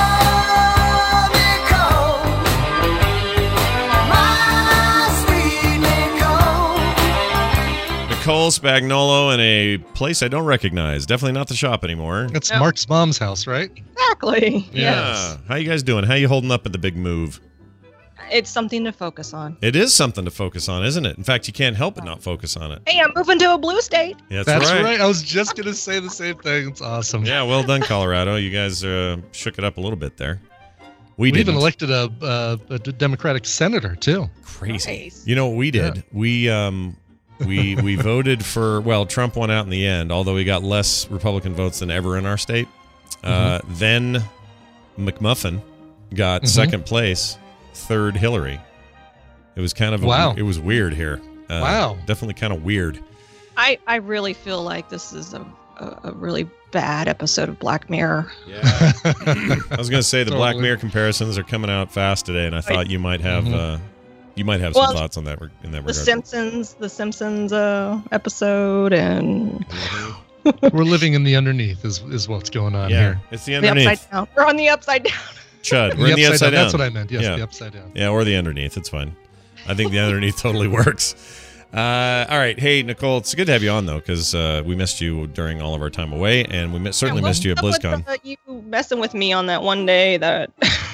Nicole Spagnolo in a place I don't recognize. Definitely not the shop anymore. That's No. Mark's mom's house, right? Exactly. Yeah. Yes. How you guys doing? How you holding up at the big move? It's something to focus on. It is something to focus on, isn't it? In fact, you can't help but not focus on it. Hey, I'm moving to a blue state. Yeah, that's, That's right. right. I was just going to say the same thing. It's awesome. Yeah, well done, Colorado. You guys uh, shook it up a little bit there. We, We didn't. even elected a, a, a Democratic senator, too. Crazy. Nice. You know what we did? Yeah. We um we we voted for well, Trump won out in the end, although he got less Republican votes than ever in our state. Uh, Mm-hmm. then McMuffin got Mhm. second place, third Hillary. It was kind of a, Wow. it was weird here. Uh, Wow. Definitely kind of weird. I, I really feel like this is a, a, a really bad episode of Black Mirror. Yeah. I was going to say the Black Totally. Mirror comparisons are coming out fast today, and I thought you might have Mhm. uh, you might have some Well, thoughts on that re- in that The regard. Simpsons, the Simpsons uh, episode, and We're living in the underneath is, is what's going on Yeah, here. it's the the underneath. upside down. We're on the upside down. Chud, we're in the upside down. That's what I meant. Yes, Yeah. the upside down. Yeah, or the underneath. It's fine. I think the underneath totally works. Uh, all right. Hey, Nicole, it's good to have you on, though, because uh, we missed you during all of our time away, and we mi- certainly Yeah, missed you at what's BlizzCon. up with, uh, you messing with me on that one day that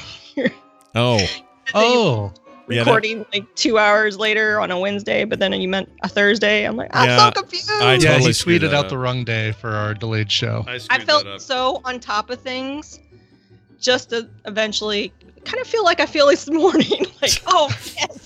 Oh, Oh, yeah, that- recording like two hours later on a Wednesday, but then you meant a Thursday. I'm like, I'm Yeah, so confused. I yeah, totally he screwed tweeted that out up. the wrong day for our delayed show. I, I screwed felt that up. so on top of things, just to eventually kind of feel like I feel this morning. Like, oh yes.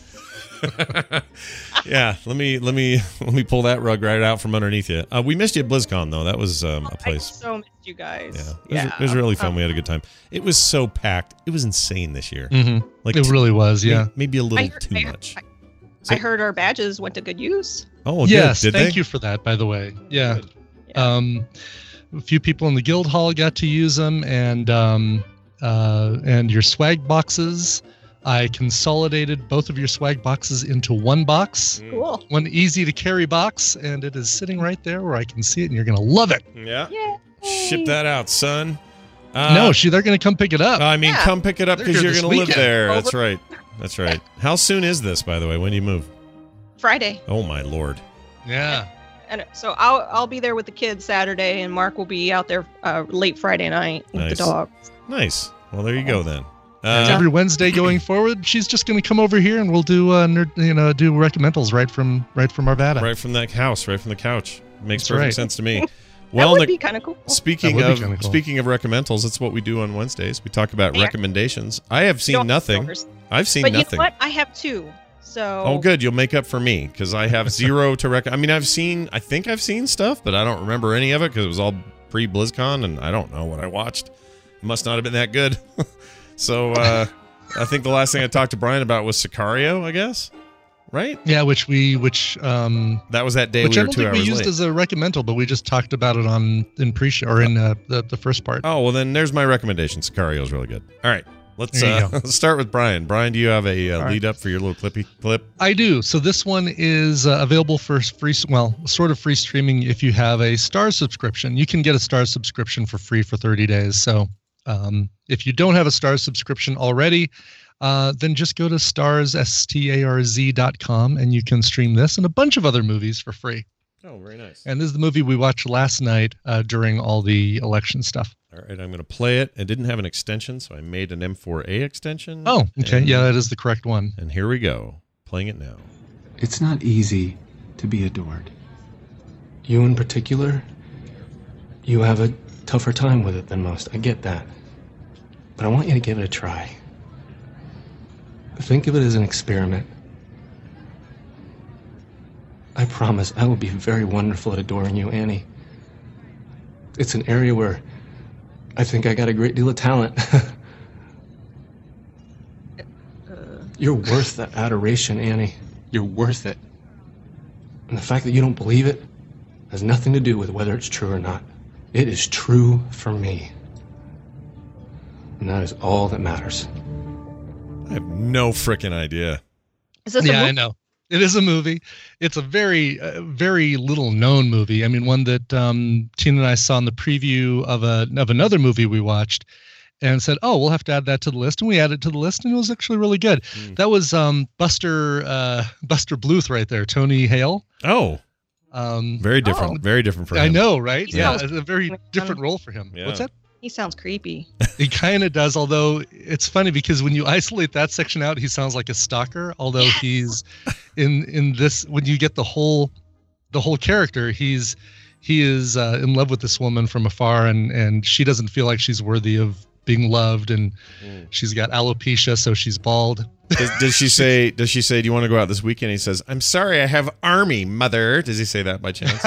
Yeah, let me let me let me pull that rug right out from underneath you. Uh, we missed you at BlizzCon, though. That was um, a I place. so missed you guys. Yeah, it was, Yeah. it was really fun. Um, We had a good time. It was so packed. It was insane this year. Mm-hmm. Like It really was, may- yeah. maybe a I little heard- too I- much. I, So- I heard our badges went to good use. Oh, yes, good. Did thank they? you for that, by the way. Yeah. Good. Yeah. Um, a few people in the guild hall got to use them, and um, uh, and your swag boxes. I consolidated both of your swag boxes into one box, Cool. one easy to carry box, and it is sitting right there where I can see it, and you're gonna love it. Yeah. Yeah. Ship that out, son. Uh, no, she, they're gonna come pick it up. I mean, Yeah. come pick it up They're because here you're this going to live weekend. there. That's Over. right. That's right. How soon is this, by the way? When do you move? Friday. Oh, my Lord. yeah. And so I'll I'll be there with the kids Saturday, and Mark will be out there uh, late Friday night with Nice. the dog. Nice. Well, there you go then. And Uh, every Wednesday going forward, she's just gonna come over here, and we'll do uh, nerd, you know, do recommendals right from right from Arvada. right from that house, right from the couch. Makes That's perfect right. sense to me. That Well, would Nic- be kind of cool. speaking That would be of kinda cool. speaking of recommendals, that's what we do on Wednesdays. We talk about Yeah. recommendations. I have seen Don't- nothing. yours. I've seen But nothing. you know what? I have two. So Oh, good. You'll make up for me because I have zero to rec. I mean, I've seen. I think I've seen stuff, but I don't remember any of it because it was all pre BlizzCon, and I don't know what I watched. It must not have been that good. So uh, I think the last thing I talked to Brian about was Sicario. I guess, right? Yeah, which we which um That was that day which we I were don't two think we hours used late. as a recommendal, but we just talked about it on in pre-show or in uh, the the first part. Oh well, then there's my recommendation. Sicario is really good. All right, let's There you uh, go. let's start with Brian. Brian, do you have a uh, All right. lead up for your little clippy clip? I do. So this one is uh, available for free, well, sort of free streaming if you have a Starz subscription. You can get a Starz subscription for free for thirty days. So um, if you don't have a Starz subscription already, uh, then just go to stars, S T A R Z dot com, and you can stream this and a bunch of other movies for free. Oh, very nice. And this is the movie we watched last night uh, during all the election stuff. All right, I'm going to play it. It didn't have an extension, so I made an M four A extension. Oh, okay. And- Yeah, that is the correct one. And here we go. Playing it now. It's not easy to be adored. You in particular, you have a tougher time with it than most. I get that. But I want you to give it a try. Think of it as an experiment. I promise I will be very wonderful at adoring you, Annie. It's an area where I think I got a great deal of talent. You're worth that adoration, Annie. You're worth it. And the fact that you don't believe it has nothing to do with whether it's true or not. It is true for me. And that is all that matters. I have no freaking idea. Is this yeah, a I know. It is a movie. It's a very, uh, very little known movie. I mean, one that um, Tina and I saw in the preview of a of another movie we watched, and said, "Oh, we'll have to add that to the list." And we added it to the list, and it was actually really good. Mm. That was um, Buster uh, Buster Bluth right there, Tony Hale. Oh, um, very different. Oh, very different for him. I know, right? He Yeah, sounds- it's a very different role for him. Yeah. What's that? He sounds creepy. He kind of does, although it's funny because when you isolate that section out, he sounds like a stalker. Although Yes. he's in in this, when you get the whole the whole character, he's he is uh, in love with this woman from afar, and and she doesn't feel like she's worthy of being loved, and Mm. she's got alopecia, so she's bald. Does, does she say? Does she say? Do you want to go out this weekend? He says, "I'm sorry, I have army, mother." Does he say that by chance?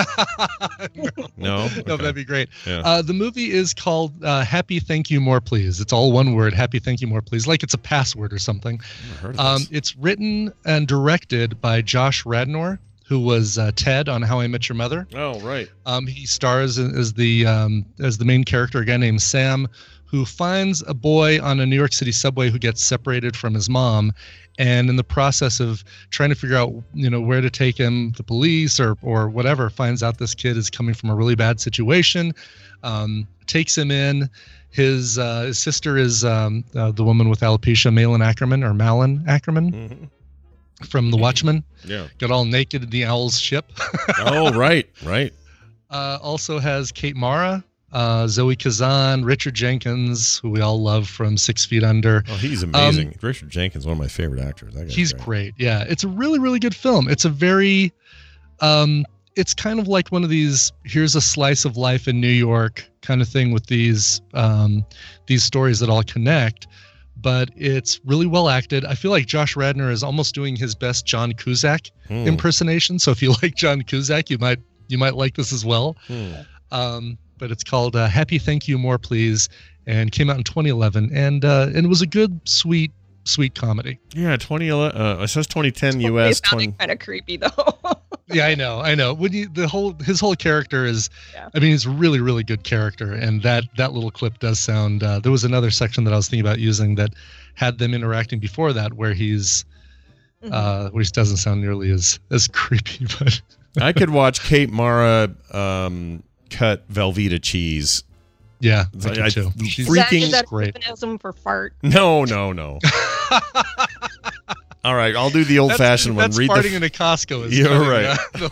no, No, no, Okay. that'd be great. Yeah. Uh, the movie is called uh, "Happy Thank You More Please." It's all one word, "Happy Thank You More Please," like it's a password or something. Never heard of Um, this. it's written and directed by Josh Radnor, who was uh, Ted on How I Met Your Mother. Oh, right. Um, he stars as the um, as the main character, a guy named Sam, who finds a boy on a New York City subway who gets separated from his mom, and in the process of trying to figure out, you know, where to take him, the police or or whatever, finds out this kid is coming from a really bad situation, um, takes him in. His uh, his sister is um, uh, the woman with alopecia, Malin Ackerman or Malin Ackerman. Mm-hmm. From The Watchmen. Yeah. Got all naked in the owl's ship. Oh, right, right. Uh, also has Kate Mara, uh, Zoe Kazan, Richard Jenkins, who we all love from Six Feet Under. Oh, he's amazing. Richard Jenkins, one of my favorite actors. That guy's He's great. great. Yeah, it's a really, really good film. It's a very, um, it's kind of like one of these, here's a slice of life in New York kind of thing with these, um, these stories that all connect. But it's really well acted. I feel like Josh Radnor is almost doing his best John Cusack Hmm. impersonation. So if you like John Cusack, you might you might like this as well. Hmm. Um, but it's called uh, Happy Thank You More Please, and came out in twenty eleven, and uh, and it was a good, sweet, sweet comedy. Yeah, twenty eleven. Uh, it says twenty ten U S. It sounded kind of creepy though. Yeah, I know, I know. When you the whole his whole character is, Yeah. I mean, he's a really, really good character, and that that little clip does sound. Uh, there was another section that I was thinking about using that had them interacting before that, where he's, Mhm. uh, which doesn't sound nearly as as creepy, but I could watch Kate Mara um, cut Velveeta cheese. yeah, It's I like, do I- too. freaking- She's- Is that, is that great. a euphemism for fart? No, no, no. All right, I'll do the old fashioned one. That's Read farting the. in a Costco. Is You're cutting, right. uh,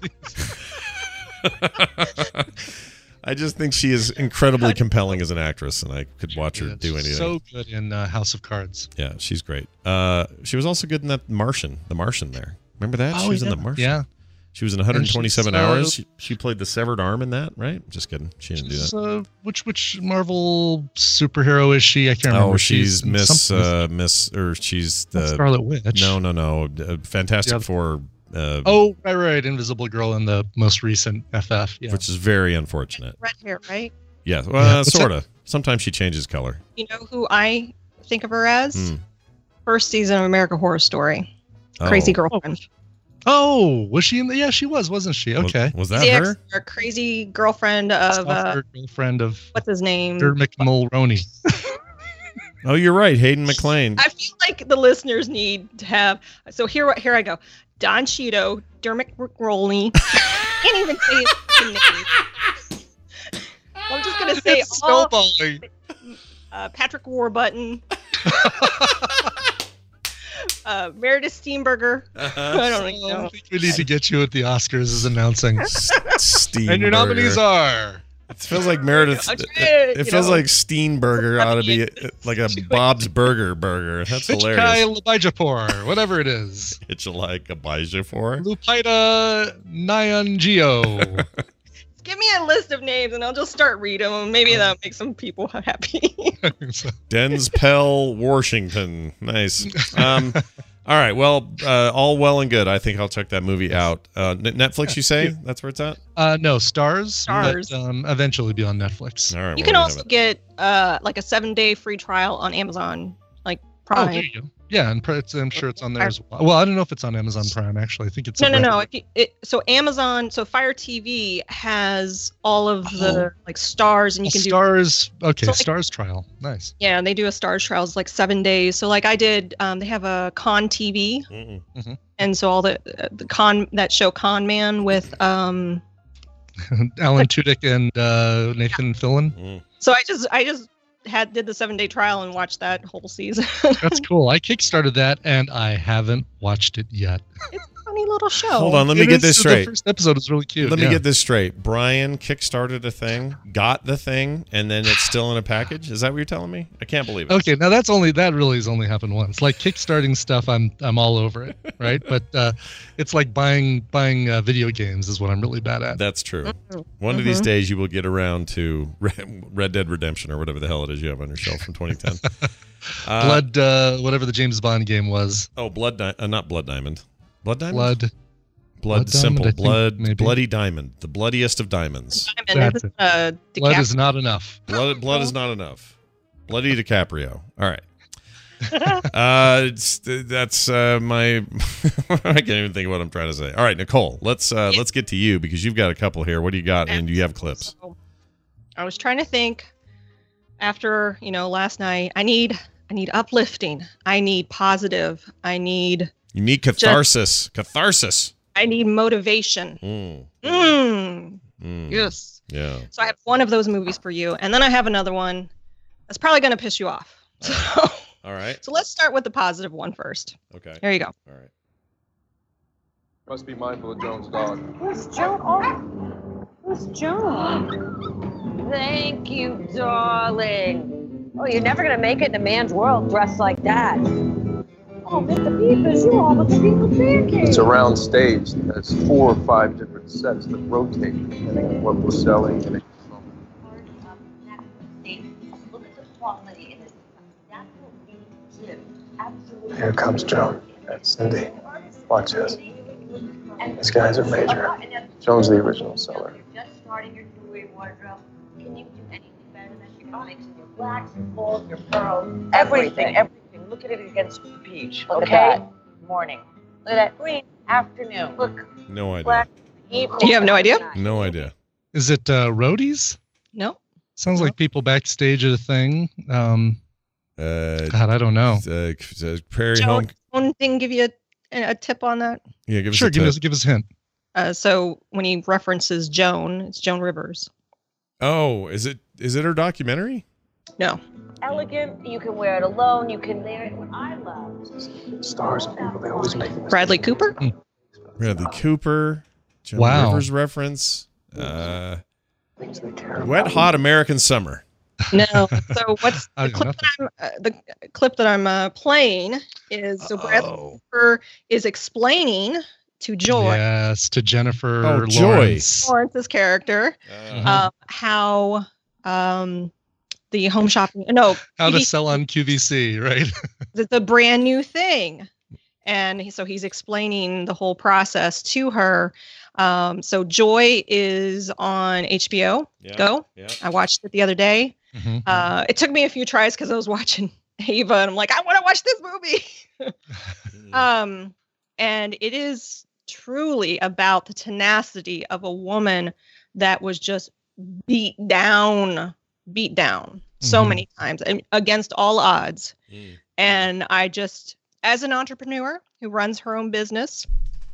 Velveeta cheese. I just think she is incredibly compelling as an actress, and I could watch her Yeah, do anything. So good in uh, House of Cards. Yeah, she's great. Uh, she was also good in that Martian, the Martian there. Remember that? Oh, she was in yeah. the Martian. Yeah. She was in one hundred twenty-seven And she's, uh, hours. She, she played the severed arm in that, right? Just kidding. She didn't do She's, that. uh, which which Marvel superhero is she? I can't remember. Oh, she's in Miss, something. uh, Miss, or she's Not the Scarlet Witch. No, no, no. Uh, Fantastic Yeah. Four. Uh, Oh, right, right. Invisible Girl in the most recent F F. Yeah. which is very unfortunate. Red hair, right? Yeah, Yeah, well, what's sort of. Sometimes she changes color. You know who I think of her as? Hmm. First season of American Horror Story. Oh. Crazy girlfriend. Oh, was she in the? Yeah, she was, wasn't she? Was- Okay. Was, that The her? ex- her crazy girlfriend of uh, Stalker girlfriend of what's his name? Dermot Mulroney. Oh, you're right. Hayden McLean. I feel like the listeners need to have. So here, here I go. Don Cheeto, Dermot Mulroney. Can't even say his name. I'm just gonna say It's all. snowballing. Uh, Patrick Warburton. uh, Meredith Steenburgen. I don't even I know. think we need to get you at the Oscars as announcing. Steenburgen. And your nominees are. It feels like Meredith. I'm It, trying to, it you feels know, like Steenburger ought to be uh, like a Bob's Burger burger. That's hilarious. Hitchkai Labajapur, whatever it is. It's like a Baija for. Lupita Nyong'o. give me a list of names and I'll just start reading them. Maybe that'll make some people happy. Dens Pell Washington. Nice. Um, all right. Well, uh, all well and good. I think I'll check that movie out. Uh, N- Netflix, you say? That's where it's at? Uh, no, Stars. Stars. But, um, eventually be on Netflix. All right. You well, can we have also it. get uh, like a seven day free trial on Amazon, like Prime. Oh, there you go. Yeah, and it's, I'm sure it's on there as well. Well, I don't know if it's on Amazon Prime, actually. I think it's No, a no, no. regular- If you, it, so Amazon, so Fire T V has all of the like stars, and you can do Stars. Okay, So, like- Stars trial. Nice. Yeah, and they do a Stars trials like seven days. So like I did, um, they have a Con T V, Mm-hmm. and so all the the con that show Con Man with um. Alan Tudyk and uh, Nathan Fillion. So I just I just had did the seven day trial and watched that whole season. That's cool. I kickstarted that, and I haven't watched it yet. It's a funny little show. Hold on, let me It get is- this The straight. first episode is really cute. Let me yeah. get this straight. Brian kickstarted a thing, got the thing, and then it's still in a package. Is that what you're telling me? I can't believe it. Okay, now that's only that really has only happened once. Like kickstarting stuff, I'm I'm all over it, right? But uh, it's like buying buying uh, video games is what I'm really bad at. That's true. Mm-hmm. One of these days you will get around to Red Dead Redemption or whatever the hell it is you have on your shelf from twenty ten. Uh, Blood, uh, whatever the James Bond game was. Oh, Blood, Di- uh, not Blood Diamond. Blood Diamond. Blood. Blood, Blood simple. Diamond, I think, blood, maybe. bloody diamond, the bloodiest of diamonds. Diamond, That's isn't, uh, Blood DiCaprio. is not enough. Blood, blood is not enough. Bloody DiCaprio. All right. uh, it's, that's uh, my. I can't even think of what I'm trying to say. All right, Nicole. Let's uh, let's get to you because you've got a couple here. What do you got? And you have clips. So, I was trying to think after, you know, last night. I need I need uplifting. I need positive. I need You need catharsis. Catharsis. I need motivation. Mm. Mm. Mm. Yes. Yeah. So I have one of those movies for you, and then I have another one that's probably going to piss you off. So, All right. so let's start with the positive one first. Okay. Here you go. All right. Must be mindful of Joan's dog. Who's Joan? Oh, who's Joan? Thank you, darling. Oh, you're never gonna make it in a man's world dressed like that. Oh, Mister Beavers, you almost people pancakes. It's a round stage that has four or five different sets that rotate depending on what we're selling. And it, Look at the quality in it. That's what we give. Absolutely. Here comes Joan. That's Cindy. Watch this. These guys are major. Joan's the original seller. You're just starting your jewelry wardrobe. Can you do anything better than your mixing your blacks, your golds, your pearls? Everything, everything. Look at it against peach. Look okay. at that. Morning. Look at that green. Afternoon. Look. No idea. Black. Evening. You have no idea? No idea. Is it uh, roadies? No. Sounds like people backstage at a thing. Um, Uh, God, I don't know. uh, uh, Prairie Joan, Home. Joan didn't give you a, a tip on that. Yeah, give us Sure, a give tip. us give us a hint. Uh, so when he references Joan, it's Joan Rivers. Oh, is it is it her documentary? No. Elegant. You can wear it alone. You can wear it. What I love. Stars and people, they always make mistakes. Bradley Cooper? Bradley Cooper. Joan Wow. Rivers reference. Uh, Things they care Wet about. Hot American Summer. No. So what's I the got clip that I'm uh, the clip that I'm uh, playing is so Bradley Oh. Cooper is explaining to Joy, Yes, to Jennifer Oh, Joy. Lawrence. Lawrence's character, Uh, um, how um, the home shopping no How to Q V C sell on Q V C, right? it's a brand new thing, and he, so he's explaining the whole process to her. Um, so Joy is on H B O Yeah. Go. Yeah. I watched it the other day. Mhm. Uh, it took me a few tries because I was watching Ava, and I'm like, I want to watch this movie. um, and it is truly about the tenacity of a woman that was just beat down, beat down so Mhm. many times and against all odds. Mm. And I just, as an entrepreneur who runs her own business,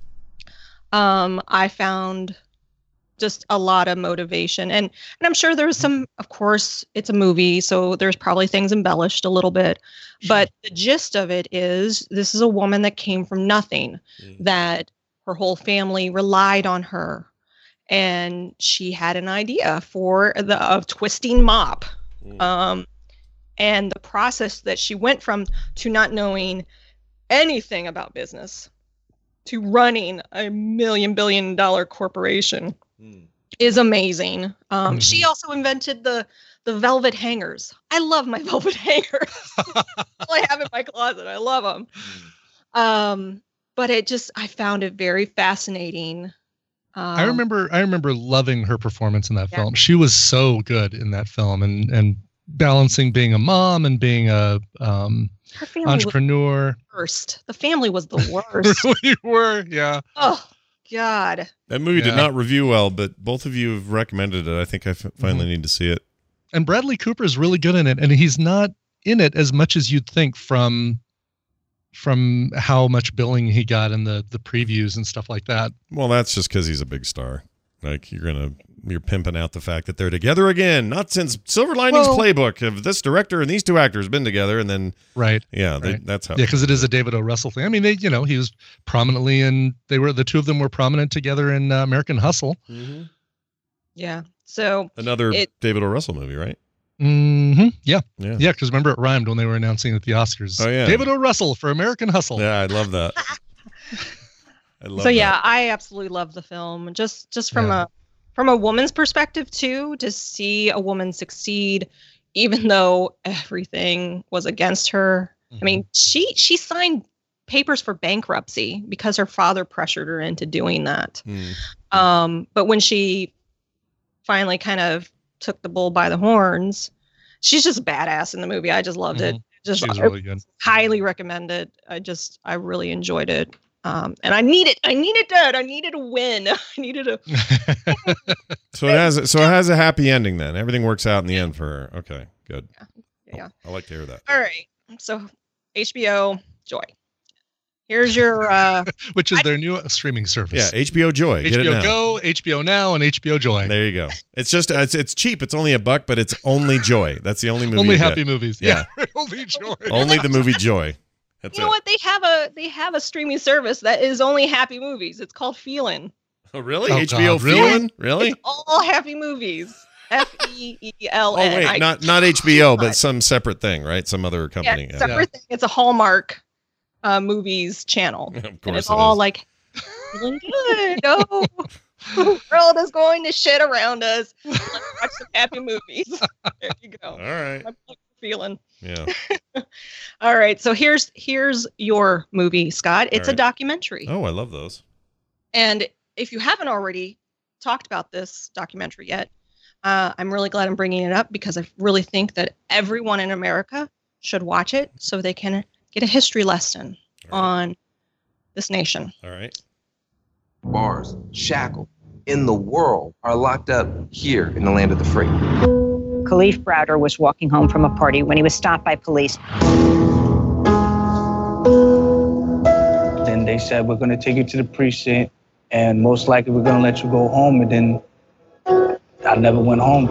um, I found just a lot of motivation. And and I'm sure there's some, of course, it's a movie, so there's probably things embellished a little bit. But the gist of it is this is a woman that came from nothing, Mm. that her whole family relied on her. And she had an idea for the of twisting mop. Mm. Um, and the process that she went from to not knowing anything about business to running a million billion dollar corporation Mm. is amazing. Um, Mhm. She also invented the the velvet hangers. I love my velvet hangers. All I have in my closet. I love them. Um, but it just I found it very fascinating. Um, I remember I remember loving her performance in that Yeah. film. She was so good in that film, and and balancing being a mom and being a um, Her family entrepreneur. was the worst. The family was the worst. really were, yeah. Oh God. That movie Yeah. did not review well, but both of you have recommended it. I think I f- finally need to see it. And Bradley Cooper is really good in it, and he's not in it as much as you'd think from from how much billing he got in the the previews and stuff like that. Well, that's just because he's a big star. Like you're gonna you're pimping out the fact that they're together again. Not since Silver Linings Well- Playbook have this director and these two actors been together, and then Right. yeah, they, Right. that's how. Yeah, because it is a David O. Russell thing. I mean, they, you know, he was prominently in. They were the two of them were prominent together in uh, American Hustle. Mm-hmm. Yeah. So Another it, David O. Russell movie, right? Mm-hmm. Yeah, Yeah. yeah. Because remember, it rhymed when they were announcing at the Oscars. Oh, yeah. David O. Russell for American Hustle. Yeah, I love that. I love so yeah, that. I absolutely love the film. Just just from Yeah. a from a woman's perspective too, to see a woman succeed, even though everything was against her. I mean, she she signed papers for bankruptcy because her father pressured her into doing that. Mm. Um, but when she finally kind of took the bull by the horns, she's just badass in the movie. I just loved it. Just She was I- really good. highly recommended. I just I really enjoyed it. Um, and I needed I needed that. I needed a win. I needed a So it has so it has a happy ending then. Everything works out in the end for her. Okay, good. yeah. I like to hear that. All right. So H B O Joy. Here's your uh Which is their new streaming service. Yeah, H B O Joy. Get it H B O now. Go, H B O Now, and H B O Joy. There you go. It's just it's it's cheap. It's only a buck, but it's only Joy. That's the only movie. Only you happy get. movies. Yeah. Yeah. Only Joy. Only the movie Joy. That's you know it. what? They have a they have a streaming service that is only happy movies. It's called Feelin'. Oh really? Oh, H B O God, really? Feelin'? Really? It's all happy movies. F E E L Oh N. wait, I- not not H B O, but some separate thing, right? Some other company. Yeah, separate thing. It's a Hallmark uh, movies channel. Of And course it's it all is. like feeling good. Oh, the world is going to shit around us. Let's watch some happy movies. There you go. All right. I'm feeling. Yeah. All right. So here's here's your movie, Scott. It's All a right. documentary. Oh, I love those. And if you haven't already talked about this documentary yet, uh, I'm really glad I'm bringing it up because I really think that everyone in America should watch it so they can get a history lesson on this nation. All right. Bars, shackled, in the world are locked up here in the land of the free. Khalif Browder was walking home from a party when he was stopped by police. Then they said, we're going to take you to the precinct, and most likely we're going to let you go home. And then I never went home.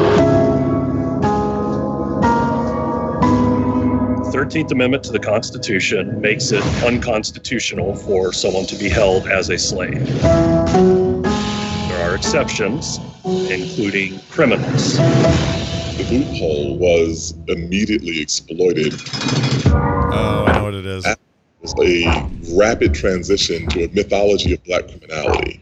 The thirteenth Amendment to the Constitution makes it unconstitutional for someone to be held as a slave. There are exceptions, including criminals. The loophole was immediately exploited. Oh, I know what it is. It was a rapid transition to a mythology of black criminality.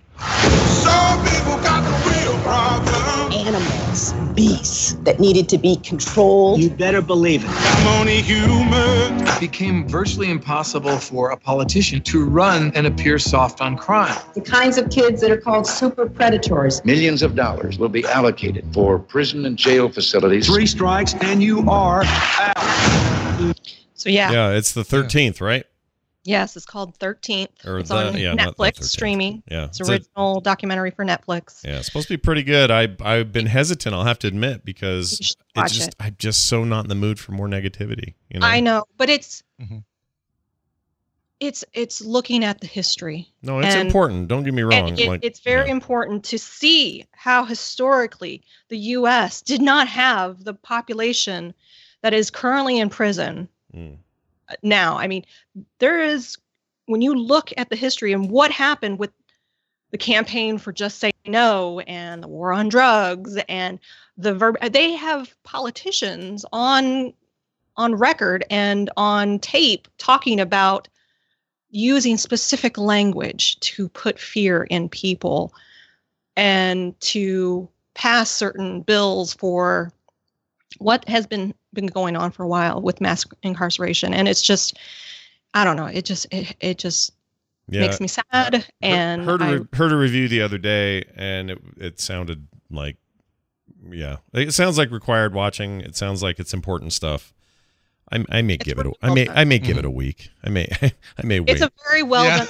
Animals, beasts that needed to be controlled. You better believe it. I'm only human. It became virtually impossible for a politician to run and appear soft on crime. The kinds of kids that are called super predators. Millions of dollars will be allocated for prison and jail facilities. Three strikes and you are out. So yeah. Yeah, it's the thirteenth, right? Yes, it's called thirteenth. Or It's the- on yeah, not the Netflix thirteenth. streaming. Yeah. It's It's a- original documentary for Netflix. Yeah, it's supposed to be pretty good. I I've been hesitant, I'll have to admit, because You should it's watch just it. I'm just so not in the mood for more negativity. You know? I know, but it's Mm-hmm. it's it's looking at the history. No, it's And- important. Don't get me wrong. And it, like, it's very important to see how historically the U S did not have the population that is currently in prison Mm. now. I mean, there is, when you look at the history and what happened with the campaign for Just Say No and the war on drugs and the verb, they have politicians on on record and on tape talking about using specific language to put fear in people and to pass certain bills for what has been been going on for a while with mass incarceration. And it's just, I don't know, it just it, it just Yeah. makes me sad. And heard a, I, re- heard a review the other day, and it it sounded like yeah, it sounds like required watching. It sounds like it's important stuff. I, I may it's give it. A, I may. I may give mm-hmm. it a week. I may. I may wait. It's a very well yeah.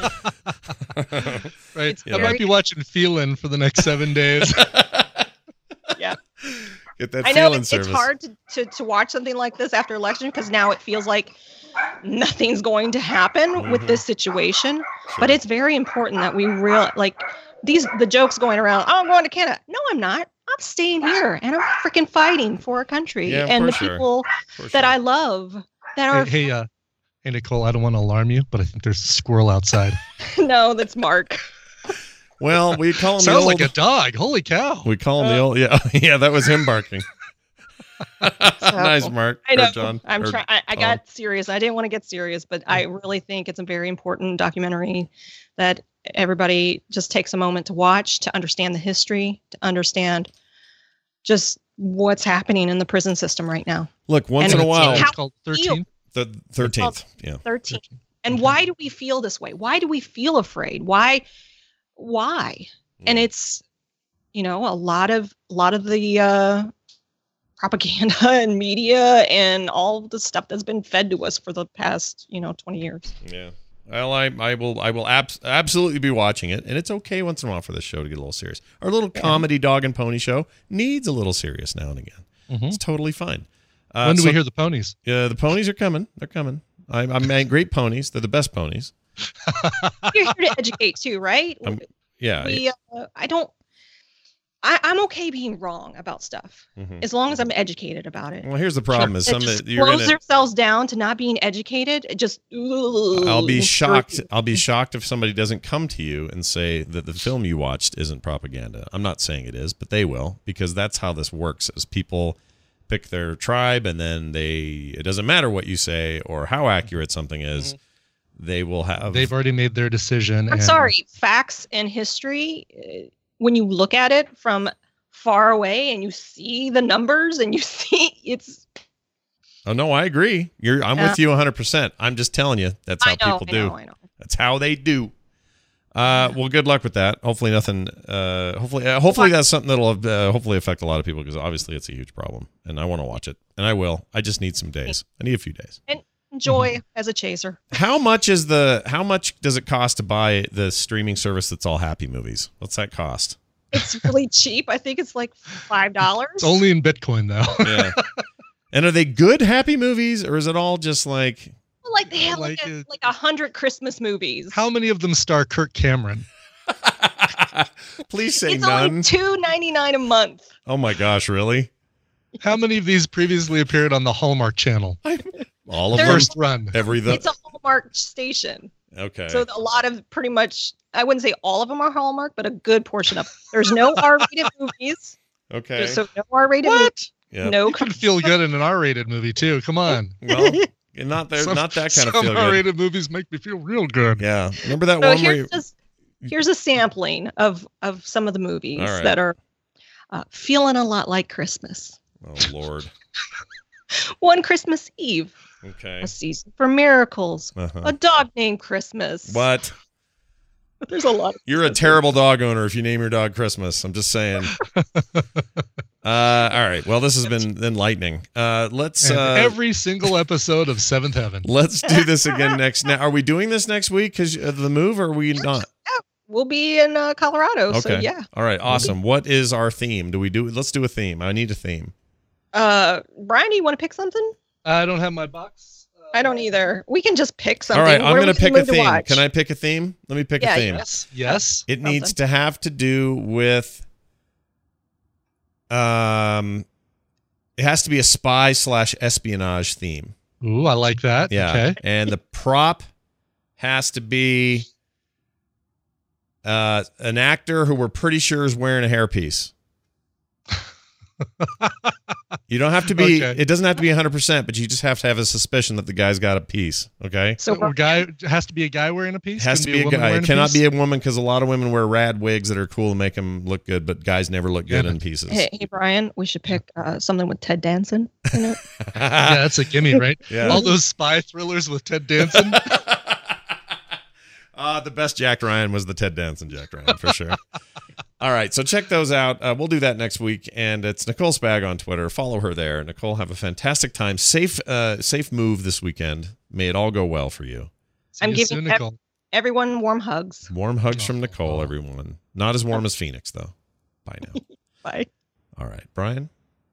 done. Right. It's I very... might be watching Feelin' for the next seven days. Yeah. Get that I know feeling it's, service. it's hard to, to, to watch something like this after election because now it feels like nothing's going to happen mm-hmm. with this situation. Sure. But it's very important that we real like these the jokes going around. Oh, I'm going to Canada. No, I'm not. I'm staying here and I'm freaking fighting for our country yeah, and the sure. people for that sure. I love that are. Hey, hey, uh, hey, Nicole. I don't want to alarm you, but I think there's a squirrel outside. No, that's Mark. Well, we call him Sounds the old, like a dog. Holy cow! We call him uh, the old. Yeah, yeah, that was him barking. So, nice, Mark. I know. Or John, I'm or trying. I, I got serious. I didn't want to get serious, but I really think it's a very important documentary that everybody just takes a moment to watch, to understand the history, to understand just what's happening in the prison system right now. Look, once and in a while, it's called thirteenth. The thirteenth. Yeah. thirteenth. And mm-hmm. why do we feel this way? Why do we feel afraid? Why? Why? Mm. And it's, you know, a lot of a lot of the uh, propaganda and media and all the stuff that's been fed to us for the past, you know, twenty years. Yeah. Well, I, I will I will abs- absolutely be watching it, and it's okay once in a while for this show to get a little serious. Our little yeah. comedy dog and pony show needs a little serious now and again. Mm-hmm. It's totally fine. Uh, when do so, we hear the ponies? Yeah, uh, the ponies are coming. They're coming. I, I mean, great ponies. They're the best ponies. You're here to educate too, right? Um, yeah. We, uh, I don't. I, I'm okay being wrong about stuff mm-hmm. as long as I'm educated about it. Well, here's the problem: is some just you're close gonna, themselves down to not being educated. It just ugh, I'll be shocked. I'll be shocked if somebody doesn't come to you and say that the film you watched isn't propaganda. I'm not saying it is, but they will, because that's how this works. Is people pick their tribe, and then they. It doesn't matter what you say or how accurate something is. Mm-hmm. They will have. They've already made their decision. I'm and, sorry. Facts and history. Uh, when you look at it from far away and you see the numbers and you see it's. Oh, no, I agree. You're, I'm uh, with you one hundred percent. I'm just telling you, that's how I know, people I do. know, I know. That's how they do. Uh, well, good luck with that. Hopefully nothing, uh, hopefully, uh, hopefully that's something that'll uh, hopefully affect a lot of people, because obviously it's a huge problem and I want to watch it, and I will. I just need some days. I need a few days. And enjoy mm-hmm. as a chaser. How much is the, how much does it cost to buy the streaming service that's all happy movies? What's that cost? It's really cheap. I think it's like five dollars. It's only in Bitcoin though. Yeah. And are they good happy movies, or is it all just like? Like they have like, like a, like a hundred Christmas movies. How many of them star Kirk Cameron? Please say it's none. It's only two ninety-nine a month. Oh my gosh, really? How many of these previously appeared on the Hallmark Channel? All of the them. First run. Every the. It's a Hallmark station. Okay. So a lot of pretty much, I wouldn't say all of them are Hallmark, but a good portion of them. There's no R-rated movies. Okay. There's so no R-rated movies. Yep. No. You could feel good in an R-rated movie too. Come on. Well, not there. Some, not that kind of some feel R-rated good. movies make me feel real good. Yeah. Remember that so one here's where you... just, here's a sampling of of some of the movies right. that are uh, feeling a lot like Christmas. Oh Lord. One Christmas Eve. Okay. A Season for Miracles. Uh-huh. A Dog Named Christmas. What? There's a lot. Of You're a terrible dog owner if you name your dog Christmas. I'm just saying. uh, all right. Well, this has been enlightening. Uh, let's. Uh, every single episode of Seventh Heaven. Let's do this again next. Now, are we doing this next week because of the move, or are we not? Yeah, we'll be in uh, Colorado. Okay. So yeah. All right. Awesome. What is our theme? Do we do? Let's do a theme. I need a theme. Uh, Brian, do you want to pick something? I don't have my box. Uh, I don't either. We can just pick something. All right, I'm going to pick a theme. Can I pick a theme? Let me pick yeah, a theme. Yes. Yes. It something. needs to have to do with. Um, it has to be a spy slash espionage theme. Ooh, I like that. Yeah. Okay. And the prop has to be uh, an actor who we're pretty sure is wearing a hairpiece. You don't have to be, okay. It doesn't have to be one hundred percent, but you just have to have a suspicion that the guy's got a piece, okay? So a guy has to be a guy wearing a piece? Has to be, be a, a guy. It cannot be a woman, because a lot of women wear rad wigs that are cool and make them look good, but guys never look good yeah. in pieces. Hey, hey, Brian, we should pick uh, something with Ted Danson in it. Yeah, that's a gimme, right? Yeah. All those spy thrillers with Ted Danson. Uh, the best Jack Ryan was the Ted Danson Jack Ryan, for sure. All right, so check those out. Uh, we'll do that next week, and it's Nicole Spag on Twitter. Follow her there. Nicole, have a fantastic time. Safe, uh, safe move this weekend. May it all go well for you. I'm you giving soon, ev- Nicole. everyone warm hugs. Warm hugs from Nicole, everyone. Not as warm as Phoenix, though. Bye now. Bye. All right, Brian.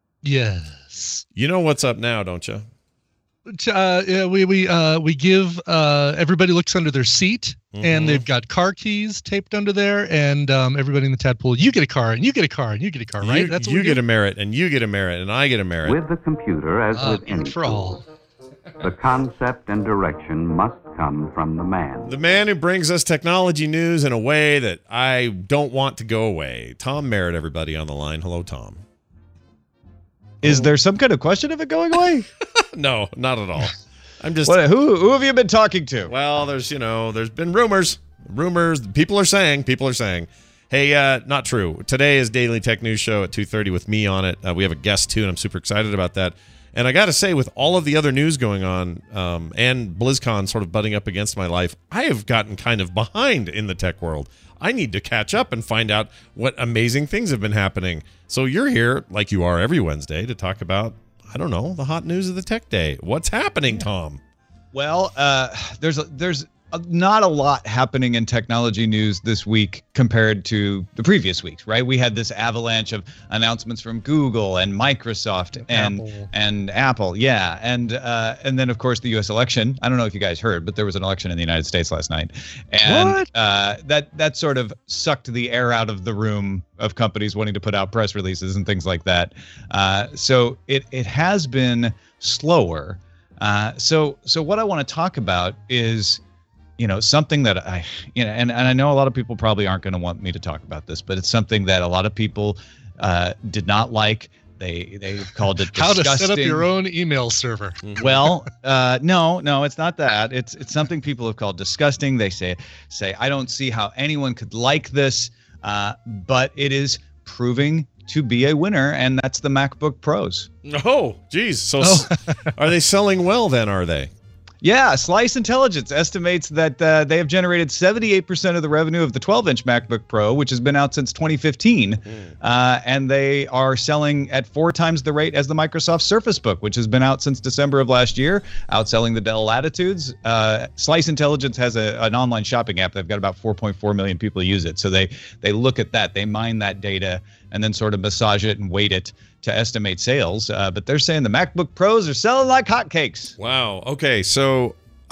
Yes. You know what's up now, don't you? Uh, yeah, we we uh, we give uh, everybody looks under their seat, Mhm. and they've got car keys taped under there, and um, everybody in the tadpole, you get a car, and you get a car, and you get a car, right? You, That's what you we get do? a merit, and you get a merit, and I get a merit. With the computer, as Uh, with any for all. the concept and direction must come from the man. The man who brings us technology news in a way that I don't want to go away. Tom Merritt, everybody on the line. Hello, Tom. Is there some kind of question of it going away? No, not at all. I'm just. What, who who have you been talking to? Well, there's you know, there's been rumors, rumors. People are saying, people are saying, hey, uh, not true. Today is Daily Tech News Show at two thirty with me on it. Uh, we have a guest too, and I'm super excited about that. And I got to say, with all of the other news going on, um, and BlizzCon sort of butting up against my life, I have gotten kind of behind in the tech world. I need to catch up and find out what amazing things have been happening. So you're here, like you are every Wednesday, to talk about, I don't know, the hot news of the tech day. What's happening, Tom? Well, uh, there's a, there's a, not a lot happening in technology news this week compared to the previous weeks, right? We had this avalanche of announcements from Google and Microsoft and Apple. and Apple, yeah, and uh, and then of course the U S election. I don't know if you guys heard, but there was an election in the United States last night, and What? Uh, that that sort of sucked the air out of the room of companies wanting to put out press releases and things like that. Uh, so it it has been slower. Uh, so so what I want to talk about is, you know, something that I, you know, and, and I know a lot of people probably aren't going to want me to talk about this, but it's something that a lot of people uh, did not like. They they called it How disgusting. to set up your own email server. Well, uh, no, no, it's not that. It's it's something people have called disgusting. They say say I don't see how anyone could like this, uh, but it is proving to be a winner, and that's the MacBook Pros. Oh, geez. So Oh. are they selling well then, are they? Yeah, Slice Intelligence estimates that uh, they have generated seventy-eight percent of the revenue of the twelve-inch MacBook Pro, which has been out since twenty fifteen, Mm. uh, and they are selling at four times the rate as the Microsoft Surface Book, which has been out since December of last year, outselling the Dell Latitudes. Uh, Slice Intelligence has a, an online shopping app. They've got about four point four million people use it, so they they look at that, they mine that data, and then sort of massage it and weight it to estimate sales. Uh, but they're saying the MacBook Pros are selling like hotcakes. Wow. Okay, so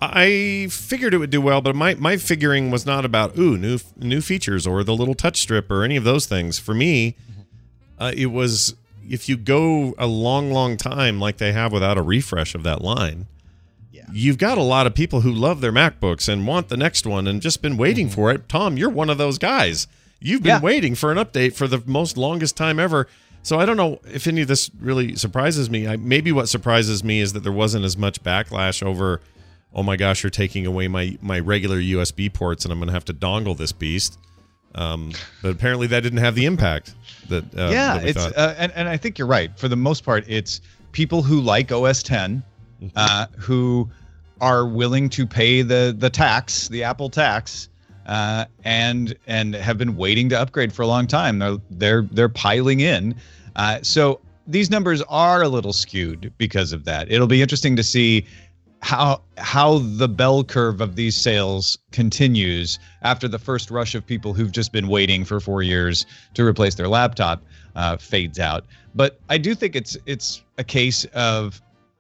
I figured it would do well, but my, my figuring was not about ooh new new features or the little touch strip or any of those things. For me, uh, it was if you go a long, long time like they have without a refresh of that line, yeah. You've got a lot of people who love their MacBooks and want the next one and just been waiting mm-hmm. for it. Tom, you're one of those guys. You've been yeah. waiting for an update for the most longest time ever. So I don't know if any of this really surprises me. I, maybe what surprises me is that there wasn't as much backlash over, oh my gosh, you're taking away my, my regular U S B ports and I'm going to have to dongle this beast. Um, but apparently that didn't have the impact that uh, yeah, that we it's thought. Uh, and, and I think you're right. For the most part, it's people who like O S ten, mm-hmm. uh, who are willing to pay the the tax, the Apple tax, uh, and and have been waiting to upgrade for a long time. They're they're they're piling in. Uh, so these numbers are a little skewed because of that. It'll be interesting to see how how the bell curve of these sales continues after the first rush of people who've just been waiting for four years to replace their laptop uh, fades out. But I do think it's it's a case of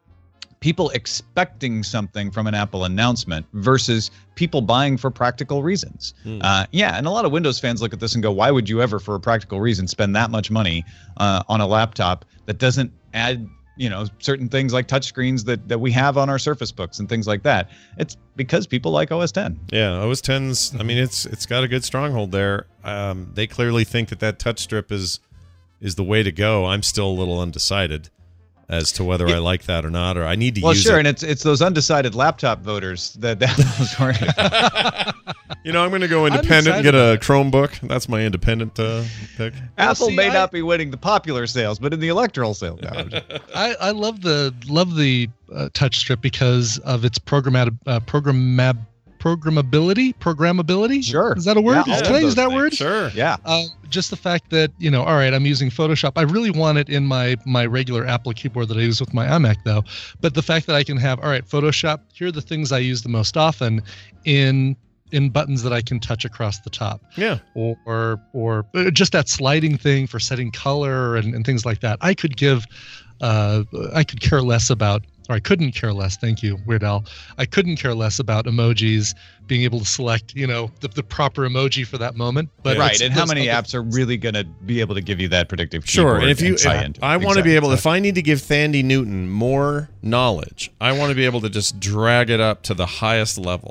people expecting something from an Apple announcement versus people buying for practical reasons. Mm. Uh, yeah, and a lot of Windows fans look at this and go, why would you ever, for a practical reason, spend that much money uh, on a laptop that doesn't add, you know, certain things like touchscreens that, that we have on our Surface Books and things like that? It's because people like O S ten. Yeah, O S ten's, I mean, it's it's got a good stronghold there. Um, they clearly think that that touch strip is is the way to go. I'm still a little undecided as to whether yeah. I like that or not, or I need to well, use sure, it. and it's it's those undecided laptop voters that that was worried. You know, I'm going to go independent and get a Chromebook. That's my independent uh, pick. Apple well, see, may I, not be winning the popular sales, but in the electoral sales, no. I, I love the love the uh, touch strip because of its programmatic uh, programmab programmability, programmability. Sure. Is that a word? Yeah, Can I use that word? Sure. Yeah. Uh, just the fact that, you know, all right, I'm using Photoshop. I really want it in my my regular Apple keyboard that I use with my iMac, though. But the fact that I can have, all right, Photoshop, here are the things I use the most often in in buttons that I can touch across the top. Yeah. Or or, or just that sliding thing for setting color and, and things like that. I could give, uh, I could care less about, or I couldn't care less, thank you, Weird Al. I couldn't care less about emojis, being able to select, you know, the, the proper emoji for that moment. But right, it's and how those many other- apps are really going to be able to give you that predictive Sure, keyboard and if you, if science- I want to be able, exactly. if I need to give Thandie Newton more knowledge, I want to be able to just drag it up to the highest level.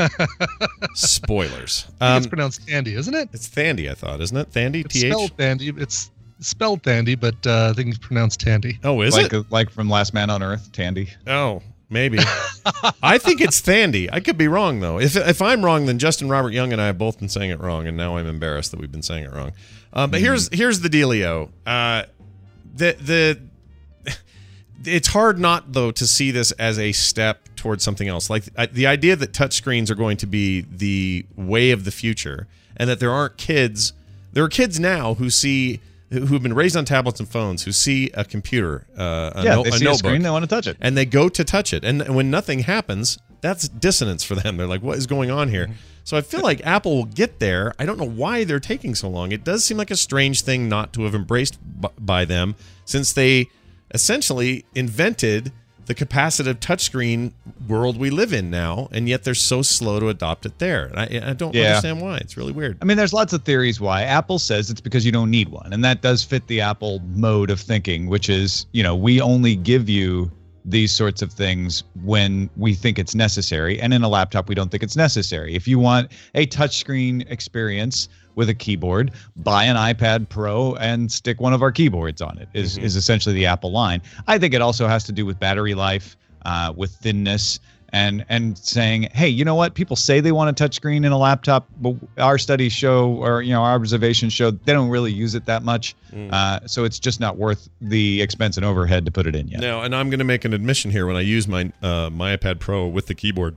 Spoilers. I think it's Um, pronounced Tandy, isn't it? it's Thandie, I thought, isn't it? Thandie, It's T H? spelled Tandy. It's spelled Tandy, but uh, I think it's pronounced Tandy. Oh, is like, it? like from Last Man on Earth, Tandy. Oh, maybe. I think it's Thandie. I could be wrong, though. If if I'm wrong, then Justin Robert Young and I have both been saying it wrong, and now I'm embarrassed that we've been saying it wrong. Um, but here's here's the dealio. Uh, the the it's hard not though to see this as a step towards something else. Like uh, the idea that touchscreens are going to be the way of the future, and that there aren't kids. There are kids now who see who have been raised on tablets and phones who see a computer, uh, a, Yeah, no, they a see a notebook, screen, they want to touch it. and they go to touch it, and when nothing happens, that's dissonance for them. They're like, "What is going on here?" So I feel like Apple will get there. I don't know why they're taking so long. It does seem like a strange thing not to have embraced b- by them, since they essentially invented the capacitive touchscreen world we live in now, and yet they're so slow to adopt it there. And I, I don't Yeah. understand why. It's really weird. I mean, there's lots of theories why. Apple says it's because you don't need one. And that does fit the Apple mode of thinking, which is, you know, we only give you these sorts of things when we think it's necessary. And in a laptop, we don't think it's necessary. If you want a touchscreen experience with a keyboard, buy an iPad Pro and stick one of our keyboards on it, is, Mm-hmm. is essentially the Apple line. I think it also has to do with battery life, uh, with thinness, and and saying, hey, you know what? People say they want a touchscreen in a laptop, but our studies show, or you know, our observations show, they don't really use it that much. Mm. Uh, so it's just not worth the expense and overhead to put it in yet. Now, and I'm going to make an admission here. When I use my uh, my iPad Pro with the keyboard,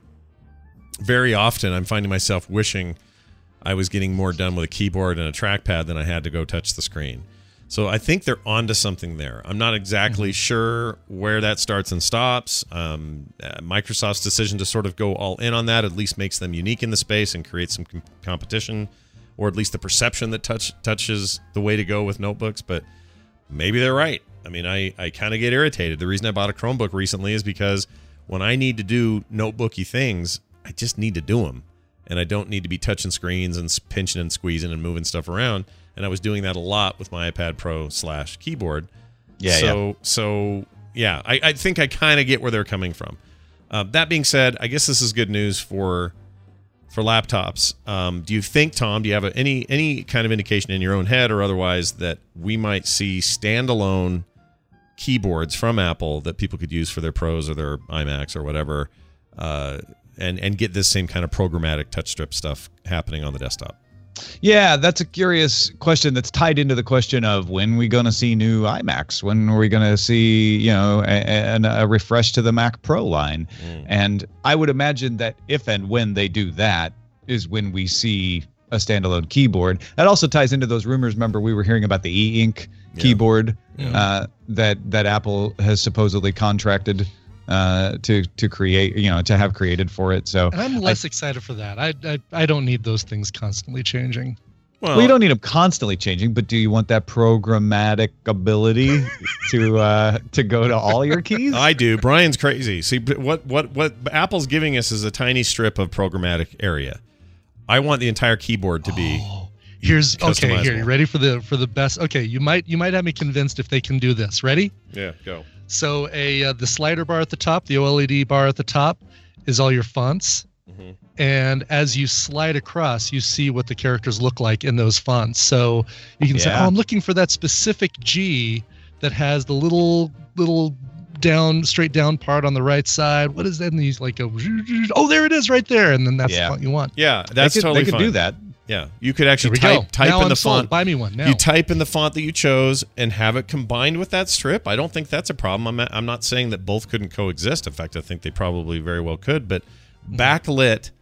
very often I'm finding myself wishing I was getting more done with a keyboard and a trackpad than I had to go touch the screen. So I think they're onto something there. I'm not exactly sure where that starts and stops. Um, uh, Microsoft's decision to sort of go all in on that at least makes them unique in the space and creates some com- competition, or at least the perception that touch touch is the way to go with notebooks. But maybe they're right. I mean, I, I kind of get irritated. The reason I bought a Chromebook recently is because when I need to do notebooky things, I just need to do them. And I don't need to be touching screens and s- pinching and squeezing and moving stuff around. And I was doing that a lot with my iPad Pro slash keyboard. Yeah, So, yeah. so yeah, I, I think I kind of get where they're coming from. Uh, that being said, I guess this is good news for for laptops. Um, do you think, Tom, do you have a, any any kind of indication in your own head or otherwise that we might see standalone keyboards from Apple that people could use for their Pros or their iMacs or whatever, uh, and and get this same kind of programmatic touch strip stuff happening on the desktop? Yeah, that's a curious question that's tied into the question of when we going to see new iMacs? When are we going to see, you know, a, a, a refresh to the Mac Pro line? Mm. And I would imagine that if and when they do that is when we see a standalone keyboard. That also ties into those rumors. Remember, we were hearing about the e-ink Yeah. keyboard Yeah. Uh, that that Apple has supposedly contracted uh, to to create, you know, to have created for it. So And I'm less excited for that. I, I I don't need those things constantly changing. Well, you don't need them constantly changing, but do you want that programmatic ability to uh, to go to all your keys? I do. Brian's crazy. See, but what what what Apple's giving us is a tiny strip of programmatic area. I want the entire keyboard to be. Here's okay. Here, customizable. you ready for the for the best? Okay, you might you might have me convinced if they can do this. Ready? Yeah, go. So a uh, the slider bar at the top, the O L E D bar at the top, is all your fonts. Mm-hmm. And as you slide across, you see what the characters look like in those fonts. So you can say, Yeah. "Oh, I'm looking for that specific G that has the little little down straight down part on the right side. What is that?" And he's like, a, "Oh, there it is, right there." And then that's Yeah. the font you want. Yeah, that's they could, totally they could fine. do that. Yeah, you could actually There we type go. type Now in I'm the sold. font. Buy me one now. You type in the font that you chose and have it combined with that strip. I don't think that's a problem. I'm not, I'm not saying that both couldn't coexist. In fact, I think they probably very well could. But backlit,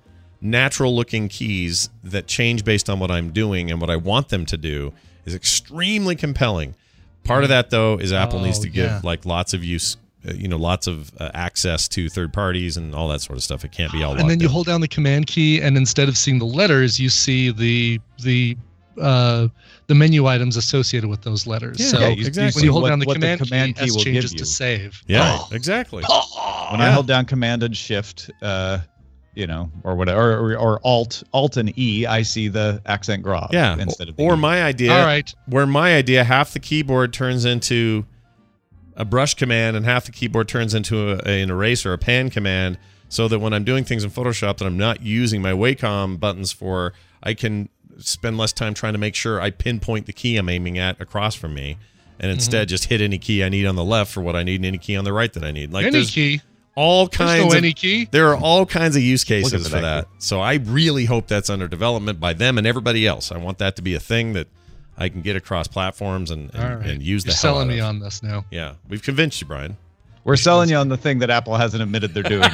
natural looking keys that change based on what I'm doing and what I want them to do is extremely compelling. Part of that, though, is Apple Oh, needs to give yeah. like lots of use, uh, you know, lots of uh, access to third parties and all that sort of stuff. It can't be all And then locked you in. hold down the command key, and instead of seeing the letters, you see the the uh, the menu items associated with those letters. Yeah, so yeah, you- exactly. when you hold What- down the what the command, command key, key S will give changes you. to save. Yeah, Oh. exactly. When Yeah. I held down Command and Shift, uh, you know, or whatever, or, or Alt, Alt and E, I see the accent graph. Yeah, instead of the or E. my idea. All right. Where my idea, half the keyboard turns into a brush command and half the keyboard turns into a, an erase or a pan command, so that when I'm doing things in Photoshop that I'm not using my Wacom buttons for, I can spend less time trying to make sure I pinpoint the key I'm aiming at across from me, and instead just hit any key I need on the left for what I need and any key on the right that I need. Like Any there's key. all There's kinds no of any key. there are all kinds of use Looking cases for for that that. So I really hope that's under development by them and everybody else. I want that to be a thing that I can get across platforms and, and, All right. and use the You're hell selling out me of. on this now. Yeah, we've convinced you, Brian. We're selling you on the thing that Apple hasn't admitted they're doing.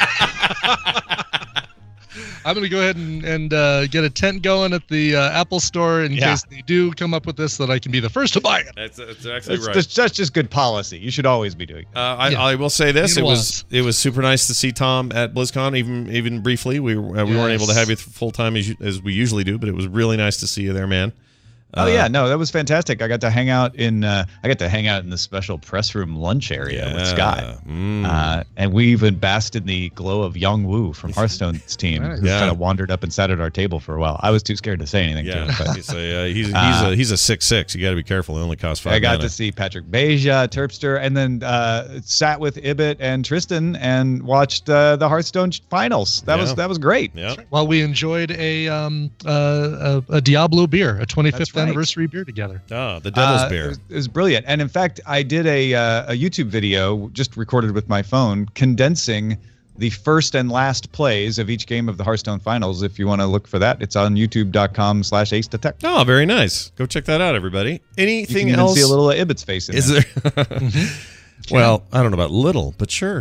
I'm going to go ahead and, and uh, get a tent going at the uh, Apple Store in Yeah. case they do come up with this, so that I can be the first to buy it. That's, that's actually That's right. just, that's just good policy. You should always be doing that. Uh, I, Yeah. I will say this: It it was was. it was super nice to see Tom at BlizzCon, even even briefly. We uh, we weren't able to Yes. have you full time as, you- as we usually do, but it was really nice to see you there, man. Oh Uh, yeah, no, that was fantastic. I got to hang out in uh, I got to hang out in the special press room lunch area with Scott, Mm. uh, and we even basked in the glow of Young Woo from Hearthstone's team, Nice. who Yeah. kind of wandered up and sat at our table for a while. I was too scared to say anything to him, Yeah, but he's a, uh, he's he's Uh, a he's a six six. You got to be careful. It only costs five. I got mana. to see Patrick Beja, Terpster, and then uh, sat with Ibit and Tristan and watched uh, the Hearthstone finals. That Yeah. was that was great. Yeah. While we enjoyed a um uh, a, a Diablo beer, a twenty-fifth That's right. anniversary beer together. Ah, the Devil's Uh, Beer. It was, it was brilliant. And in fact, I did a uh, a YouTube video just recorded with my phone condensing the first and last plays of each game of the Hearthstone finals. If you want to look for that, it's on youtube.com slash ace detect. Oh, very nice. Go check that out, everybody. You Anything can even else? see a little of Ibit's face in Is there. there? Well, I don't know about little, but sure.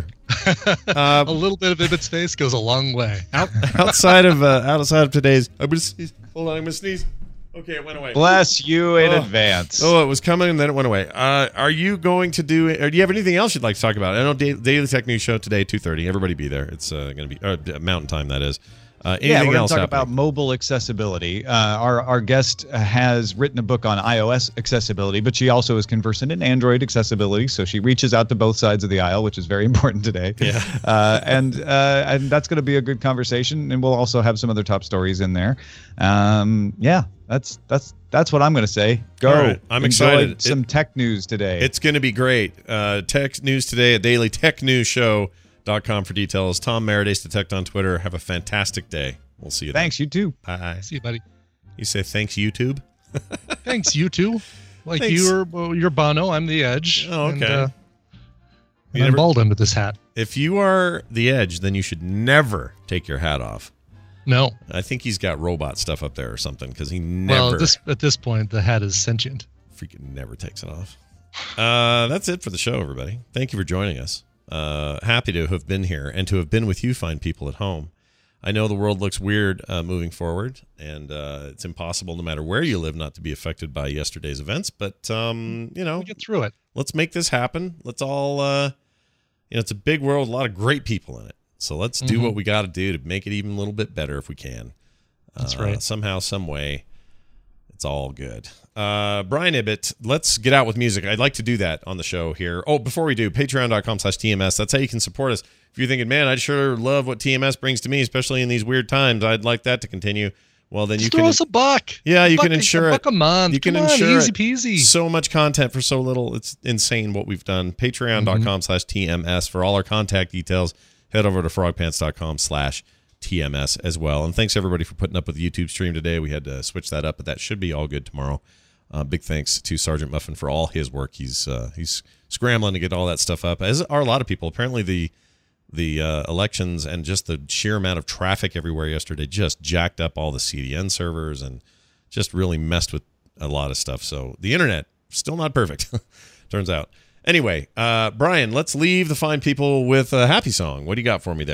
Uh, A little bit of Ibit's face goes a long way. out, outside of uh, outside of today's, I'm gonna sneeze. Hold on, I'm gonna sneeze. Okay, it went away. Bless you in Oh. advance. Oh, it was coming and then it went away. Uh, are you going to do? Or do you have anything else you'd like to talk about? I know da- Daily Tech News Show today, two thirty. Everybody be there. It's uh, going to be uh, Mountain Time. That is. Uh, anything Yeah, we're going else to talk happening? about mobile accessibility. Uh, our our guest has written a book on iOS accessibility, but she also is conversant in Android accessibility, so she reaches out to both sides of the aisle, which is very important today. Yeah. Uh, and uh, and that's going to be a good conversation, and we'll also have some other top stories in there. Um, yeah, that's that's that's what I'm going to say. Go. All right, I'm Enjoy excited. Some It- tech news today. It's going to be great. Uh, tech news today at daily tech news show dot com for details. Tom Merritt, Ace Detect on Twitter. Have a fantastic day. We'll see you then. Thanks, you too. Bye. See you, buddy. You say thanks, YouTube? Thanks, you two. Like Thanks. you're well, you're Bono, I'm the Edge. Oh, And, okay. uh, You and I'm never- bald under this hat. If you are the Edge, then you should never take your hat off. No. I think he's got robot stuff up there or something because he never, Well, at this at this point, the hat is sentient. freaking never takes it off. Uh, that's it for the show, everybody. Thank you for joining us. Uh, happy to have been here and to have been with you fine people at home. I know the world looks weird uh, moving forward, and uh, it's impossible, no matter where you live, not to be affected by yesterday's events. But um, you know, We'll get through it. let's make this happen. Let's all, uh, you know, it's a big world, a lot of great people in it. So let's do Mhm. what we got to do to make it even a little bit better if we can. That's Uh, right. Somehow, some way, it's all good. Uh, Brian Ibbett, let's get out with music. I'd like to do that on the show here. Oh, before we do, patreon.com slash TMS. That's how you can support us. If you're thinking, man, I sure love what T M S brings to me, especially in these weird times, I'd like that to continue. Well, then Just you throw can. us a buck. Yeah, you Buck- can insure a it. buck a month. You can Come on, insure easy it. peasy. So much content for so little. It's insane what we've done. Patreon.com slash TMS for all our contact details. Head over to frogpants.com slash TMS as well. And thanks everybody for putting up with the YouTube stream today. We had to switch that up, but that should be all good tomorrow. Uh, big thanks to Sergeant Muffin for all his work. He's uh, he's scrambling to get all that stuff up, as are a lot of people. Apparently the the uh, elections and just the sheer amount of traffic everywhere yesterday just jacked up all the C D N servers and just really messed with a lot of stuff. So the internet, still not perfect, turns out. Anyway, uh, Brian, let's leave the fine people with a happy song. What do you got for me there?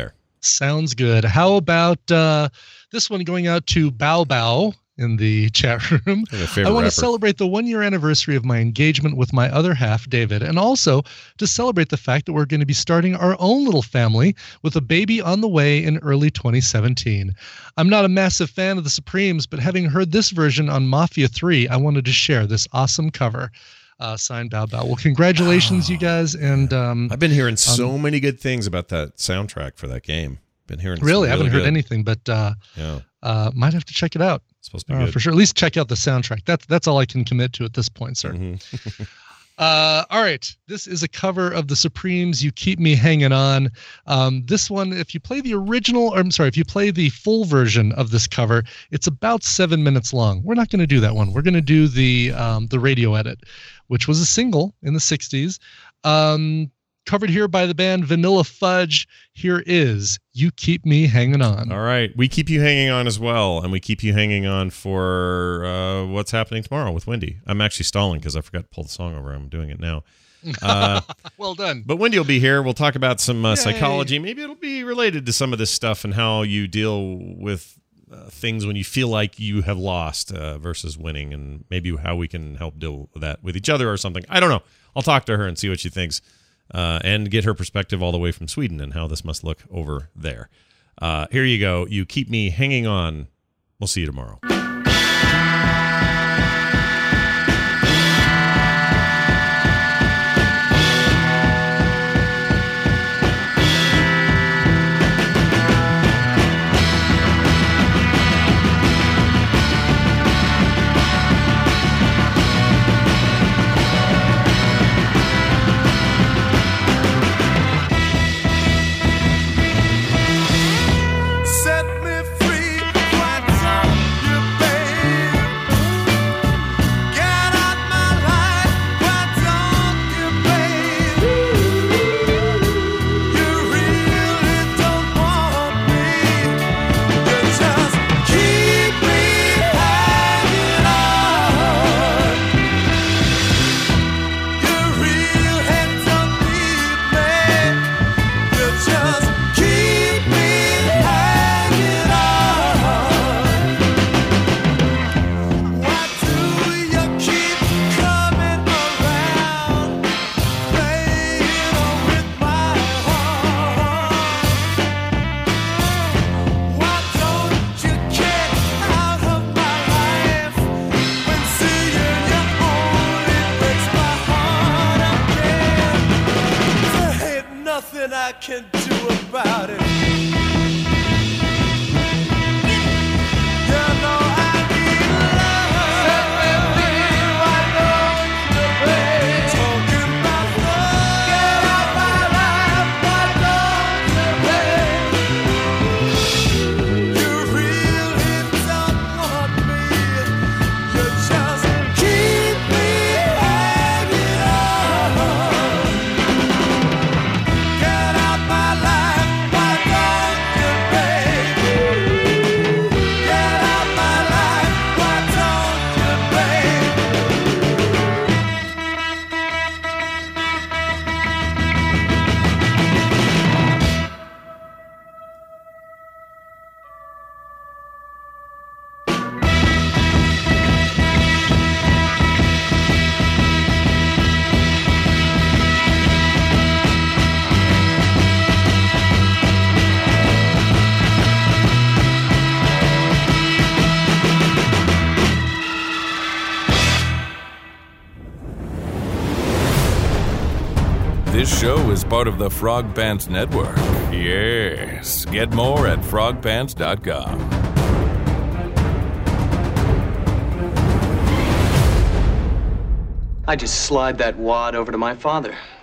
Sounds good. How about uh, this one going out to Bao Bao in the chat room? I want to celebrate the one-year anniversary of my engagement with my other half, David, and also to celebrate the fact that we're going to be starting our own little family with a baby on the way in early twenty seventeen. I'm not a massive fan of the Supremes, but having heard this version on Mafia three, I wanted to share this awesome cover. Uh, signed Bao Bao. Well, congratulations, oh, you guys. And um, I've been hearing so um, many good things about that soundtrack for that game. Been hearing really, really haven't good. heard anything, but uh, yeah, uh, might have to check it out. It's supposed to be uh, good for sure. At least check out the soundtrack. That's that's all I can commit to at this point, sir. Mm-hmm. uh, all right, this is a cover of the Supremes. You Keep Me Hanging On. Um, this one, if you play the original, or I'm sorry, if you play the full version of this cover, it's about seven minutes long. We're not going to do that one. We're going to do the um, the radio edit, which was a single in the sixties. Um, covered here by the band Vanilla Fudge. Here is You Keep Me Hanging On. All right. We keep you hanging on as well, and we keep you hanging on for uh, what's happening tomorrow with Wendy. I'm actually stalling because I forgot to pull the song over. I'm doing it now. Uh, well done. But Wendy will be here. We'll talk about some uh, psychology. Maybe it'll be related to some of this stuff and how you deal with uh, things when you feel like you have lost uh, versus winning, and maybe how we can help deal with that with each other or something. I don't know. I'll talk to her and see what she thinks. Uh, and get her perspective all the way from Sweden and how this must look over there. Uh, here you go. You Keep Me Hanging On. We'll see you tomorrow. I can do about it. This show is part of the Frog Pants Network. Yes. Get more at frog pants dot com. I just slide that wad over to my father.